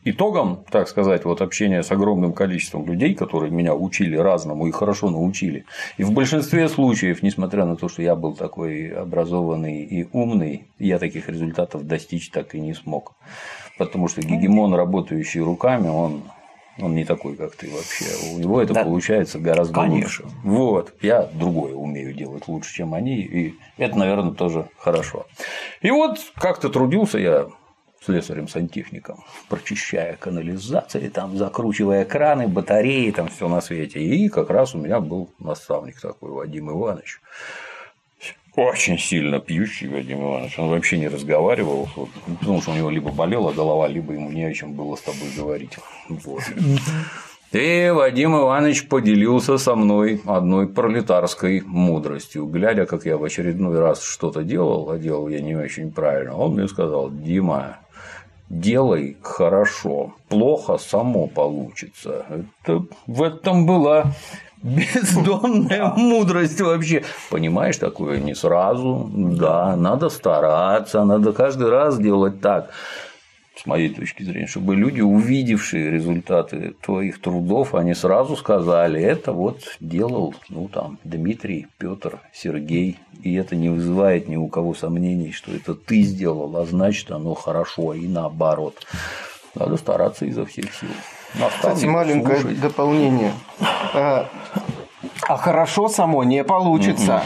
итогом, так сказать, вот общения с огромным количеством людей, которые меня учили разному и хорошо научили, и в большинстве случаев, несмотря на то, что я был такой образованный и умный, я таких результатов достичь так и не смог. Потому что гегемон, работающий руками, он не такой, как ты вообще. У него это получается гораздо лучше. Вот. Я другое умею делать лучше, чем они, и это, наверное, тоже хорошо. И вот как-то трудился я слесарем-сантехником, прочищая канализации, там, закручивая краны, батареи, там все на свете. И как раз у меня был наставник такой, Вадим Иванович. Очень сильно пьющий Вадим Иванович. Он вообще не разговаривал, потому что у него либо болела голова, либо ему не о чем было с тобой говорить. Вот. И Вадим Иванович поделился со мной одной пролетарской мудростью. Глядя, как я в очередной раз что-то делал, а делал я не очень правильно, он мне сказал: Дима, делай хорошо, плохо само получится. В этом была бездонная мудрость вообще. Понимаешь, такое не сразу. Да, надо стараться, надо каждый раз делать так. С моей точки зрения, чтобы люди, увидевшие результаты твоих трудов, они сразу сказали: это вот делал, Дмитрий, Петр, Сергей, и это не вызывает ни у кого сомнений, что это ты сделал, а значит, оно хорошо, и наоборот. Надо стараться изо всех сил. Кстати, маленькое дополнение. А хорошо само не получится.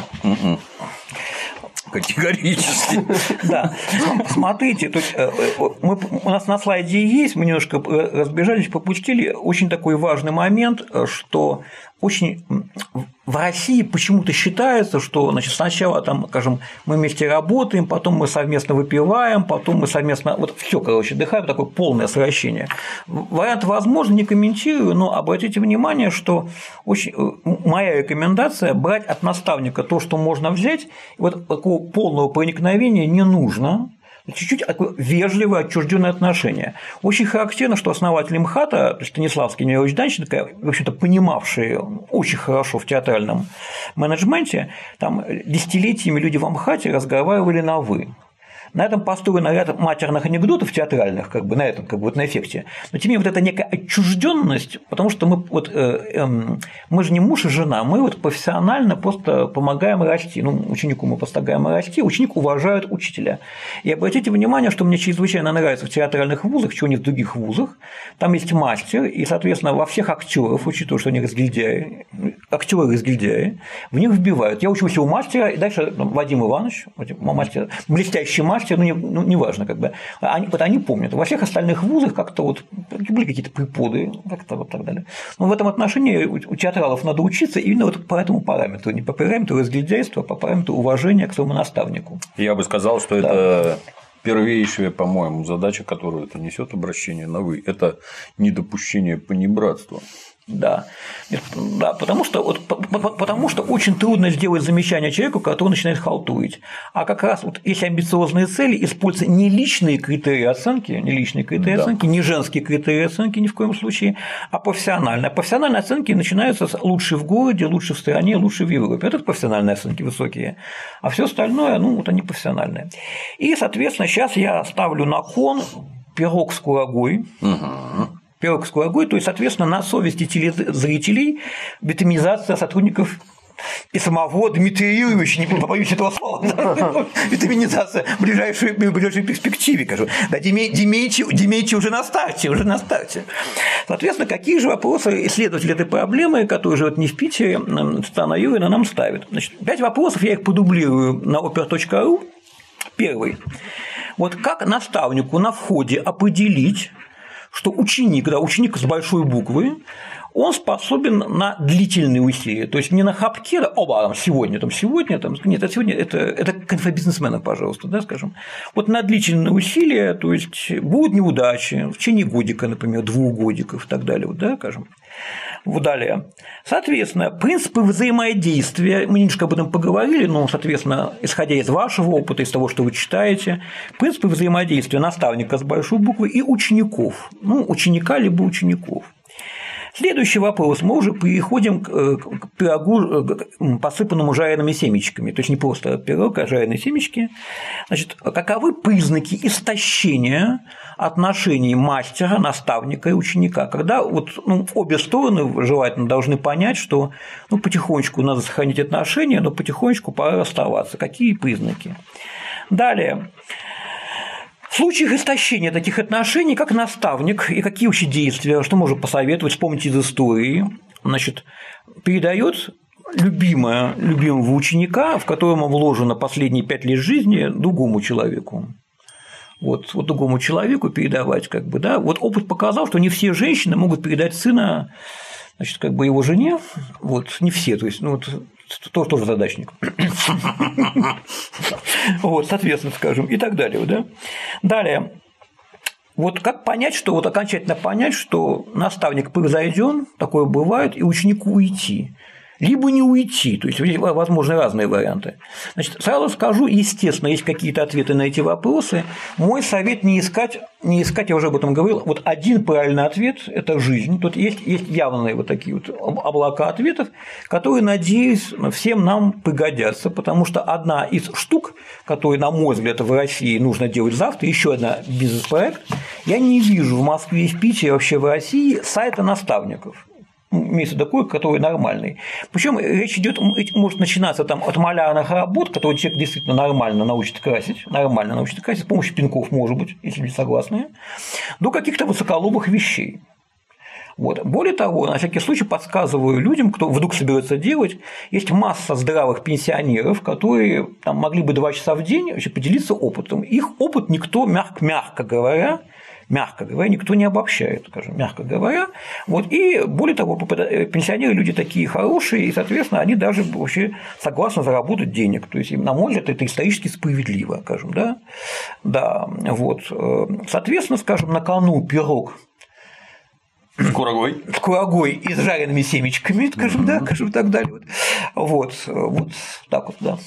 Категорически. Да. Смотрите, то есть у нас на слайде есть, мы немножко разбежались, пропустили очень такой важный момент, что очень в России почему-то считается, что, значит, сначала там, скажем, мы вместе работаем, потом мы совместно выпиваем, потом мы совместно все, отдыхаем, такое полное совращение. Вариант возможно, не комментирую, но обратите внимание, что моя рекомендация — брать от наставника то, что можно взять, вот такого полного проникновения не нужно. Чуть-чуть такое вежливое, отчужденное отношение. Очень характерно, что основатель МХАТа, то есть Станиславский Нервович Данченко, в общем-то, понимавшие очень хорошо в театральном менеджменте, там десятилетиями люди в МХАТе разговаривали на «вы». На этом построен ряд матерных анекдотов театральных, на этом, на эффекте. Но тем не менее, вот эта некая отчужденность, потому что мы же не муж и жена, мы профессионально просто помогаем расти. Ученику мы помогаем расти, ученик уважает учителя. И обратите внимание, что мне чрезвычайно нравится в театральных вузах, чего нет в других вузах. Там есть мастер, и, соответственно, во всех актеров, учитывая, что они разгильдяи, актеры-разгильдяи, в них вбивают. Я учился у мастера, и дальше Вадим Иванович, мастер, блестящий мастер, неважно, они помнят. Во всех остальных вузах как-то были какие-то преподы, как-то так далее. Но в этом отношении у театралов надо учиться именно по этому параметру, не по параметру разгильдяйства, а по параметру уважения к своему наставнику. Я бы сказал, что это первейшая, по-моему, задача, которую это несет обращение на «вы», это недопущение понебратства. Да, потому что очень трудно сделать замечание человеку, который начинает халтурить. А как раз если амбициозные цели, используются не личные критерии оценки, не женские критерии оценки ни в коем случае, а профессиональные. А профессиональные оценки начинаются с лучше в городе, лучше в стране, лучше в Европе. Это профессиональные оценки высокие, а все остальное, они профессиональные. И, соответственно, сейчас я ставлю на кон пирог с курагой. Пирог с курагой, то есть, соответственно, на совести телезрителей витаминизация сотрудников и самого Дмитрия Юрьевича, не побоюсь этого слова, витаминизация в ближайшей перспективе, кажу. Да, Дементий уже на старте. Соответственно, какие же вопросы исследователи этой проблемы, которые живут не в Питере, Светлана Юрьевна нам ставит? 5 вопросов, я их продублирую на oper.ru. Первый. Как наставнику на входе определить, что ученик с большой буквы, он способен на длительные усилия, то есть не на хапке, сегодня, нет, это к инфобизнесменам, пожалуйста, скажем. На длительные усилия, то есть будут неудачи в течение годика, например, 2 годиков и так далее, скажем. Далее. Соответственно, принципы взаимодействия, мы немножко об этом поговорили, но, соответственно, исходя из вашего опыта, из того, что вы читаете, принципы взаимодействия наставника с большой буквы и учеников, ученика либо учеников. Следующий вопрос. Мы уже переходим к пирогу, посыпанному жареными семечками. То есть не просто пирог, а жареные семечки. Значит, каковы признаки истощения отношений мастера, наставника и ученика? Когда обе стороны желательно должны понять, что потихонечку надо сохранить отношения, но потихонечку пора расставаться. Какие признаки? Далее. В случаях истощения таких отношений, как наставник и какие вообще действия, что можно посоветовать, вспомнить из истории, значит, передает любимого ученика, в котором вложено последние 5 лет жизни, другому человеку. Вот другому человеку передавать, Вот опыт показал, что не все женщины могут передать сына, значит, его жене, не все, то есть, тоже задачник. Соответственно, скажем, и так далее. Да? Далее. Как понять, что окончательно понять, что наставник превзойден, такое бывает, и ученику уйти. Либо не уйти, то есть возможны разные варианты. Значит, сразу скажу, естественно, есть какие-то ответы на эти вопросы. Мой совет не искать, я уже об этом говорил, один правильный ответ – это жизнь. Тут есть явные такие облака ответов, которые, надеюсь, всем нам пригодятся, потому что одна из штук, которые, на мой взгляд, в России нужно делать завтра, еще одна бизнес-проект, я не вижу в Москве и в Питере, вообще в России сайта наставников. Имеется такой, который нормальный. Причем речь идет, может начинаться от малярных работ, которые человек действительно нормально научит красить, с помощью пинков, может быть, если не согласны, до каких-то высоколобых вещей. Более того, на всякий случай подсказываю людям, кто вдруг соберется делать, есть масса здравых пенсионеров, которые могли бы 2 часа в день поделиться опытом. Их опыт никто, мягко говоря, никто не обобщает, скажем, мягко говоря. И более того, пенсионеры люди такие хорошие, и, соответственно, они даже вообще согласны заработать денег. То есть, на мой взгляд, это исторически справедливо, скажем, да. Соответственно, скажем, на кону пирог с курагой и с жареными семечками, скажем, да, скажем, и так далее. Так вот, да.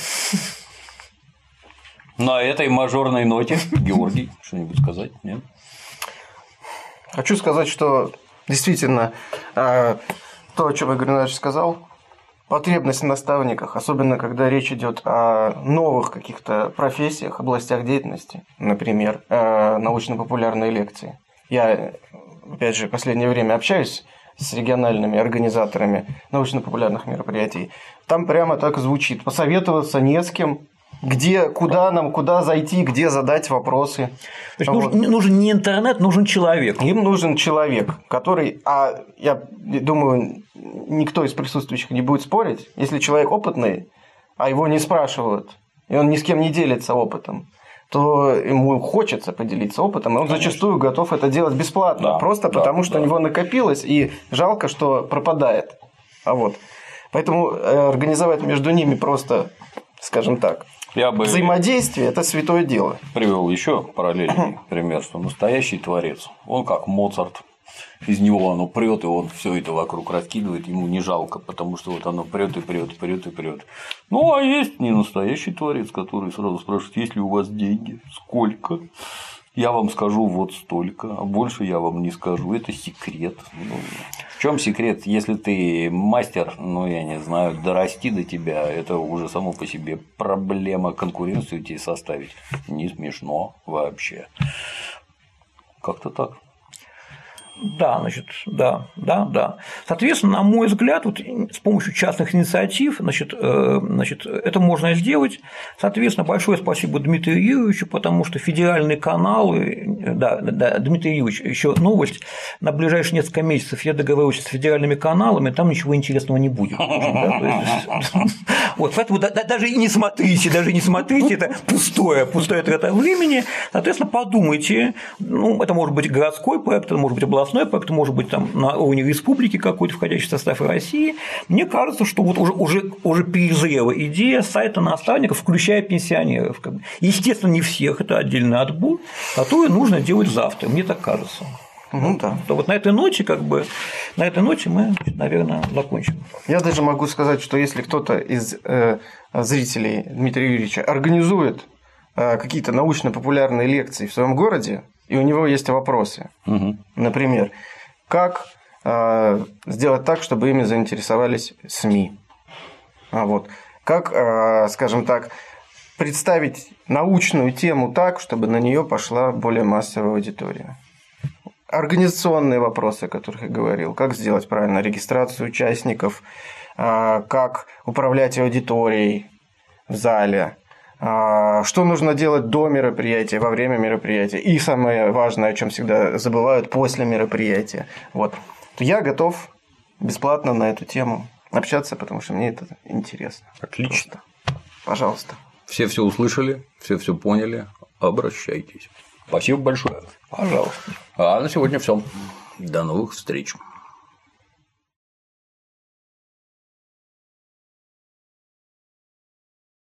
На этой мажорной ноте, Георгий, что-нибудь сказать? Нет? Хочу сказать, что действительно то, о чем Игорь Иванович сказал, потребность в наставниках, особенно когда речь идет о новых каких-то профессиях, областях деятельности, например, научно-популярные лекции. Я, опять же, в последнее время общаюсь с региональными организаторами научно-популярных мероприятий. Там прямо так звучит: посоветоваться не с кем, куда зайти, где задать вопросы. То есть нужен не интернет, нужен человек. Им нужен человек, который, я думаю, никто из присутствующих не будет спорить, если человек опытный, а его не спрашивают, и он ни с кем не делится опытом, то ему хочется поделиться опытом, и он зачастую готов это делать бесплатно, потому что у него накопилось, и жалко, что пропадает. Поэтому организовать между ними просто, скажем так, взаимодействие – это святое дело. Привел еще параллельный пример, что настоящий творец, он как Моцарт, из него оно прет, и он все это вокруг раскидывает, ему не жалко, потому что оно прет и прет. А есть не настоящий творец, который сразу спрашивает: есть ли у вас деньги, сколько? Я вам скажу столько, а больше я вам не скажу. Это секрет. В чем секрет? Если ты мастер, я не знаю, дорасти до тебя, это уже само по себе проблема, конкуренцию тебе составить. Не смешно вообще. Как-то так. Да. Соответственно, на мой взгляд, с помощью частных инициатив, это можно сделать. Соответственно, большое спасибо Дмитрию Юрьевичу, потому что федеральные каналы, Дмитрий Юрьевич, еще новость: на ближайшие несколько месяцев я договорился с федеральными каналами, там ничего интересного не будет. Поэтому даже не смотрите, это пустая трата времени. Соответственно, подумайте, это может быть городской проект, это может быть областной проект, может быть на уровне республики какой-то, входящий в состав России. Мне кажется, что уже перезрела идея сайта наставников, включая пенсионеров. Естественно, не всех, это отдельный отбор, который нужно делать завтра, мне так кажется. На этой ноте, мы, наверное, закончим. Я даже могу сказать, что если кто-то из зрителей Дмитрия Юрьевича организует какие-то научно-популярные лекции в своем городе, и у него есть вопросы, например, как сделать так, чтобы ими заинтересовались СМИ. Вот. Как, скажем так, представить научную тему так, чтобы на нее пошла более массовая аудитория. Организационные вопросы, о которых я говорил, как сделать правильно регистрацию участников, как управлять аудиторией в зале, что нужно делать до мероприятия, во время мероприятия и самое важное, о чем всегда забывают, после мероприятия. Вот. Я готов бесплатно на эту тему общаться, потому что мне это интересно. Отлично. Просто. Пожалуйста. Все услышали, все поняли. Обращайтесь. Спасибо большое. Пожалуйста. А на сегодня все. До новых встреч.